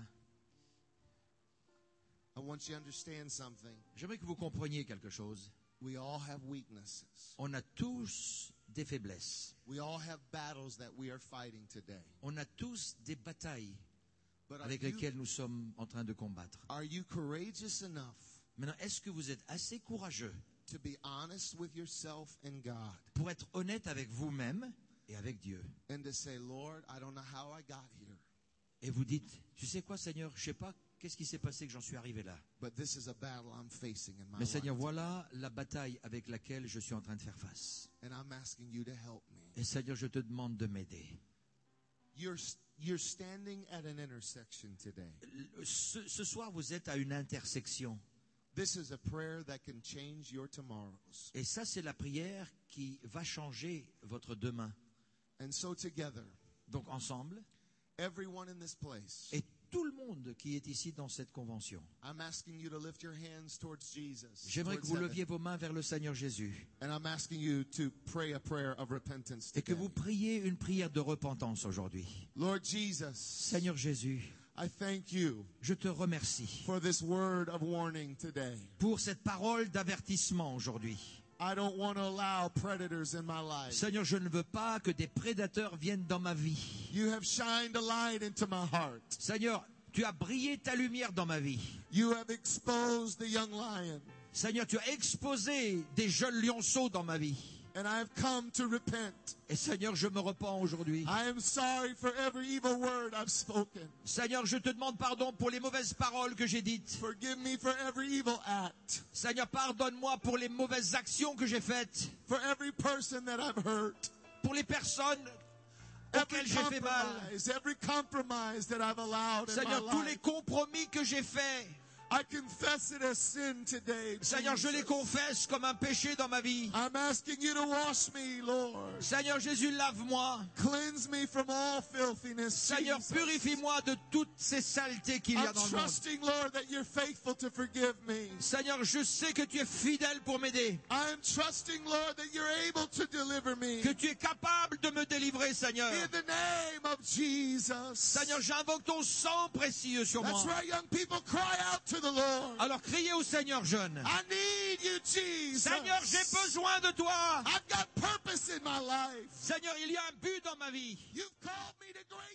I want you to understand something. J'aimerais que vous compreniez quelque chose. We all have weaknesses. On a tous des faiblesses. We all have battles that we are fighting today. On a tous des batailles But are avec you, lesquelles nous sommes en train de combattre. are you courageous enough Maintenant, est-ce que vous êtes assez courageux to be honest with yourself and God pour être honnête avec vous-même et avec Dieu? and to say, Lord, I don't know how I got here, Et vous dites, tu sais quoi, Seigneur, je sais pas qu'est-ce qui s'est passé que j'en suis arrivé là. but this is a battle I'm facing in my Mais life. Seigneur, voilà la bataille avec laquelle je suis en train de faire face. And I'm asking you to help me. Et Seigneur, je te demande de m'aider. You're, you're standing at an intersection today. Ce, ce soir, vous êtes à une intersection. This is a prayer that can change your tomorrows. Et ça, c'est la prière qui va changer votre demain. And so together, Donc ensemble, everyone in this place, et tout le monde qui est ici dans cette convention, I'm asking you to lift your hands towards Jesus. j'aimerais que towards vous heaven. leviez vos mains vers le Seigneur Jésus And I'm asking you to pray a prayer of repentance et que today. vous priez une prière de repentance aujourd'hui. Lord Jesus, Seigneur Jésus, I thank you je te remercie for this word of warning today. pour cette parole d'avertissement aujourd'hui. I don't want to allow predators in my life. Seigneur, je ne veux pas que des prédateurs viennent dans ma vie. You have shined a light into my heart. Seigneur, tu as brillé ta lumière dans ma vie. You have exposed the young lion. Seigneur, tu as exposé des jeunes lionceaux dans ma vie. And I have come to repent. Et Seigneur, je me repens aujourd'hui. I am sorry for every evil word I've spoken. Seigneur, je te demande pardon pour les mauvaises paroles que j'ai dites. Forgive me for every evil act. Seigneur, pardonne-moi pour les mauvaises actions que j'ai faites. For every person that I've hurt. Pour les personnes Every auxquelles j'ai fait mal. compromise, every compromise that I've allowed in my Seigneur, tous les life. compromis que j'ai faits. I confess it as sin today. Seigneur, je les Jesus. confesse comme un péché dans ma vie. I'm asking you to wash me, Lord. Seigneur Jésus, lave-moi. Cleanse me from all filthiness. Seigneur, Jesus. purifie-moi de toutes ces saletés qu'il y a I'm dans le monde. trusting, Lord, that you're faithful to forgive me. Seigneur, je sais que tu es fidèle pour m'aider. I am trusting, Lord, that you're able to deliver me. Que tu es capable de me délivrer, Seigneur. In the name of Jesus. Seigneur, j'invoque ton sang précieux sur moi. That's right, young people, cry out to the Lord. Alors criez au Seigneur jeune. I need you, Jesus. Seigneur, j'ai besoin de toi. I've got purpose in my life. Seigneur, il y a un but dans ma vie. You've called me to great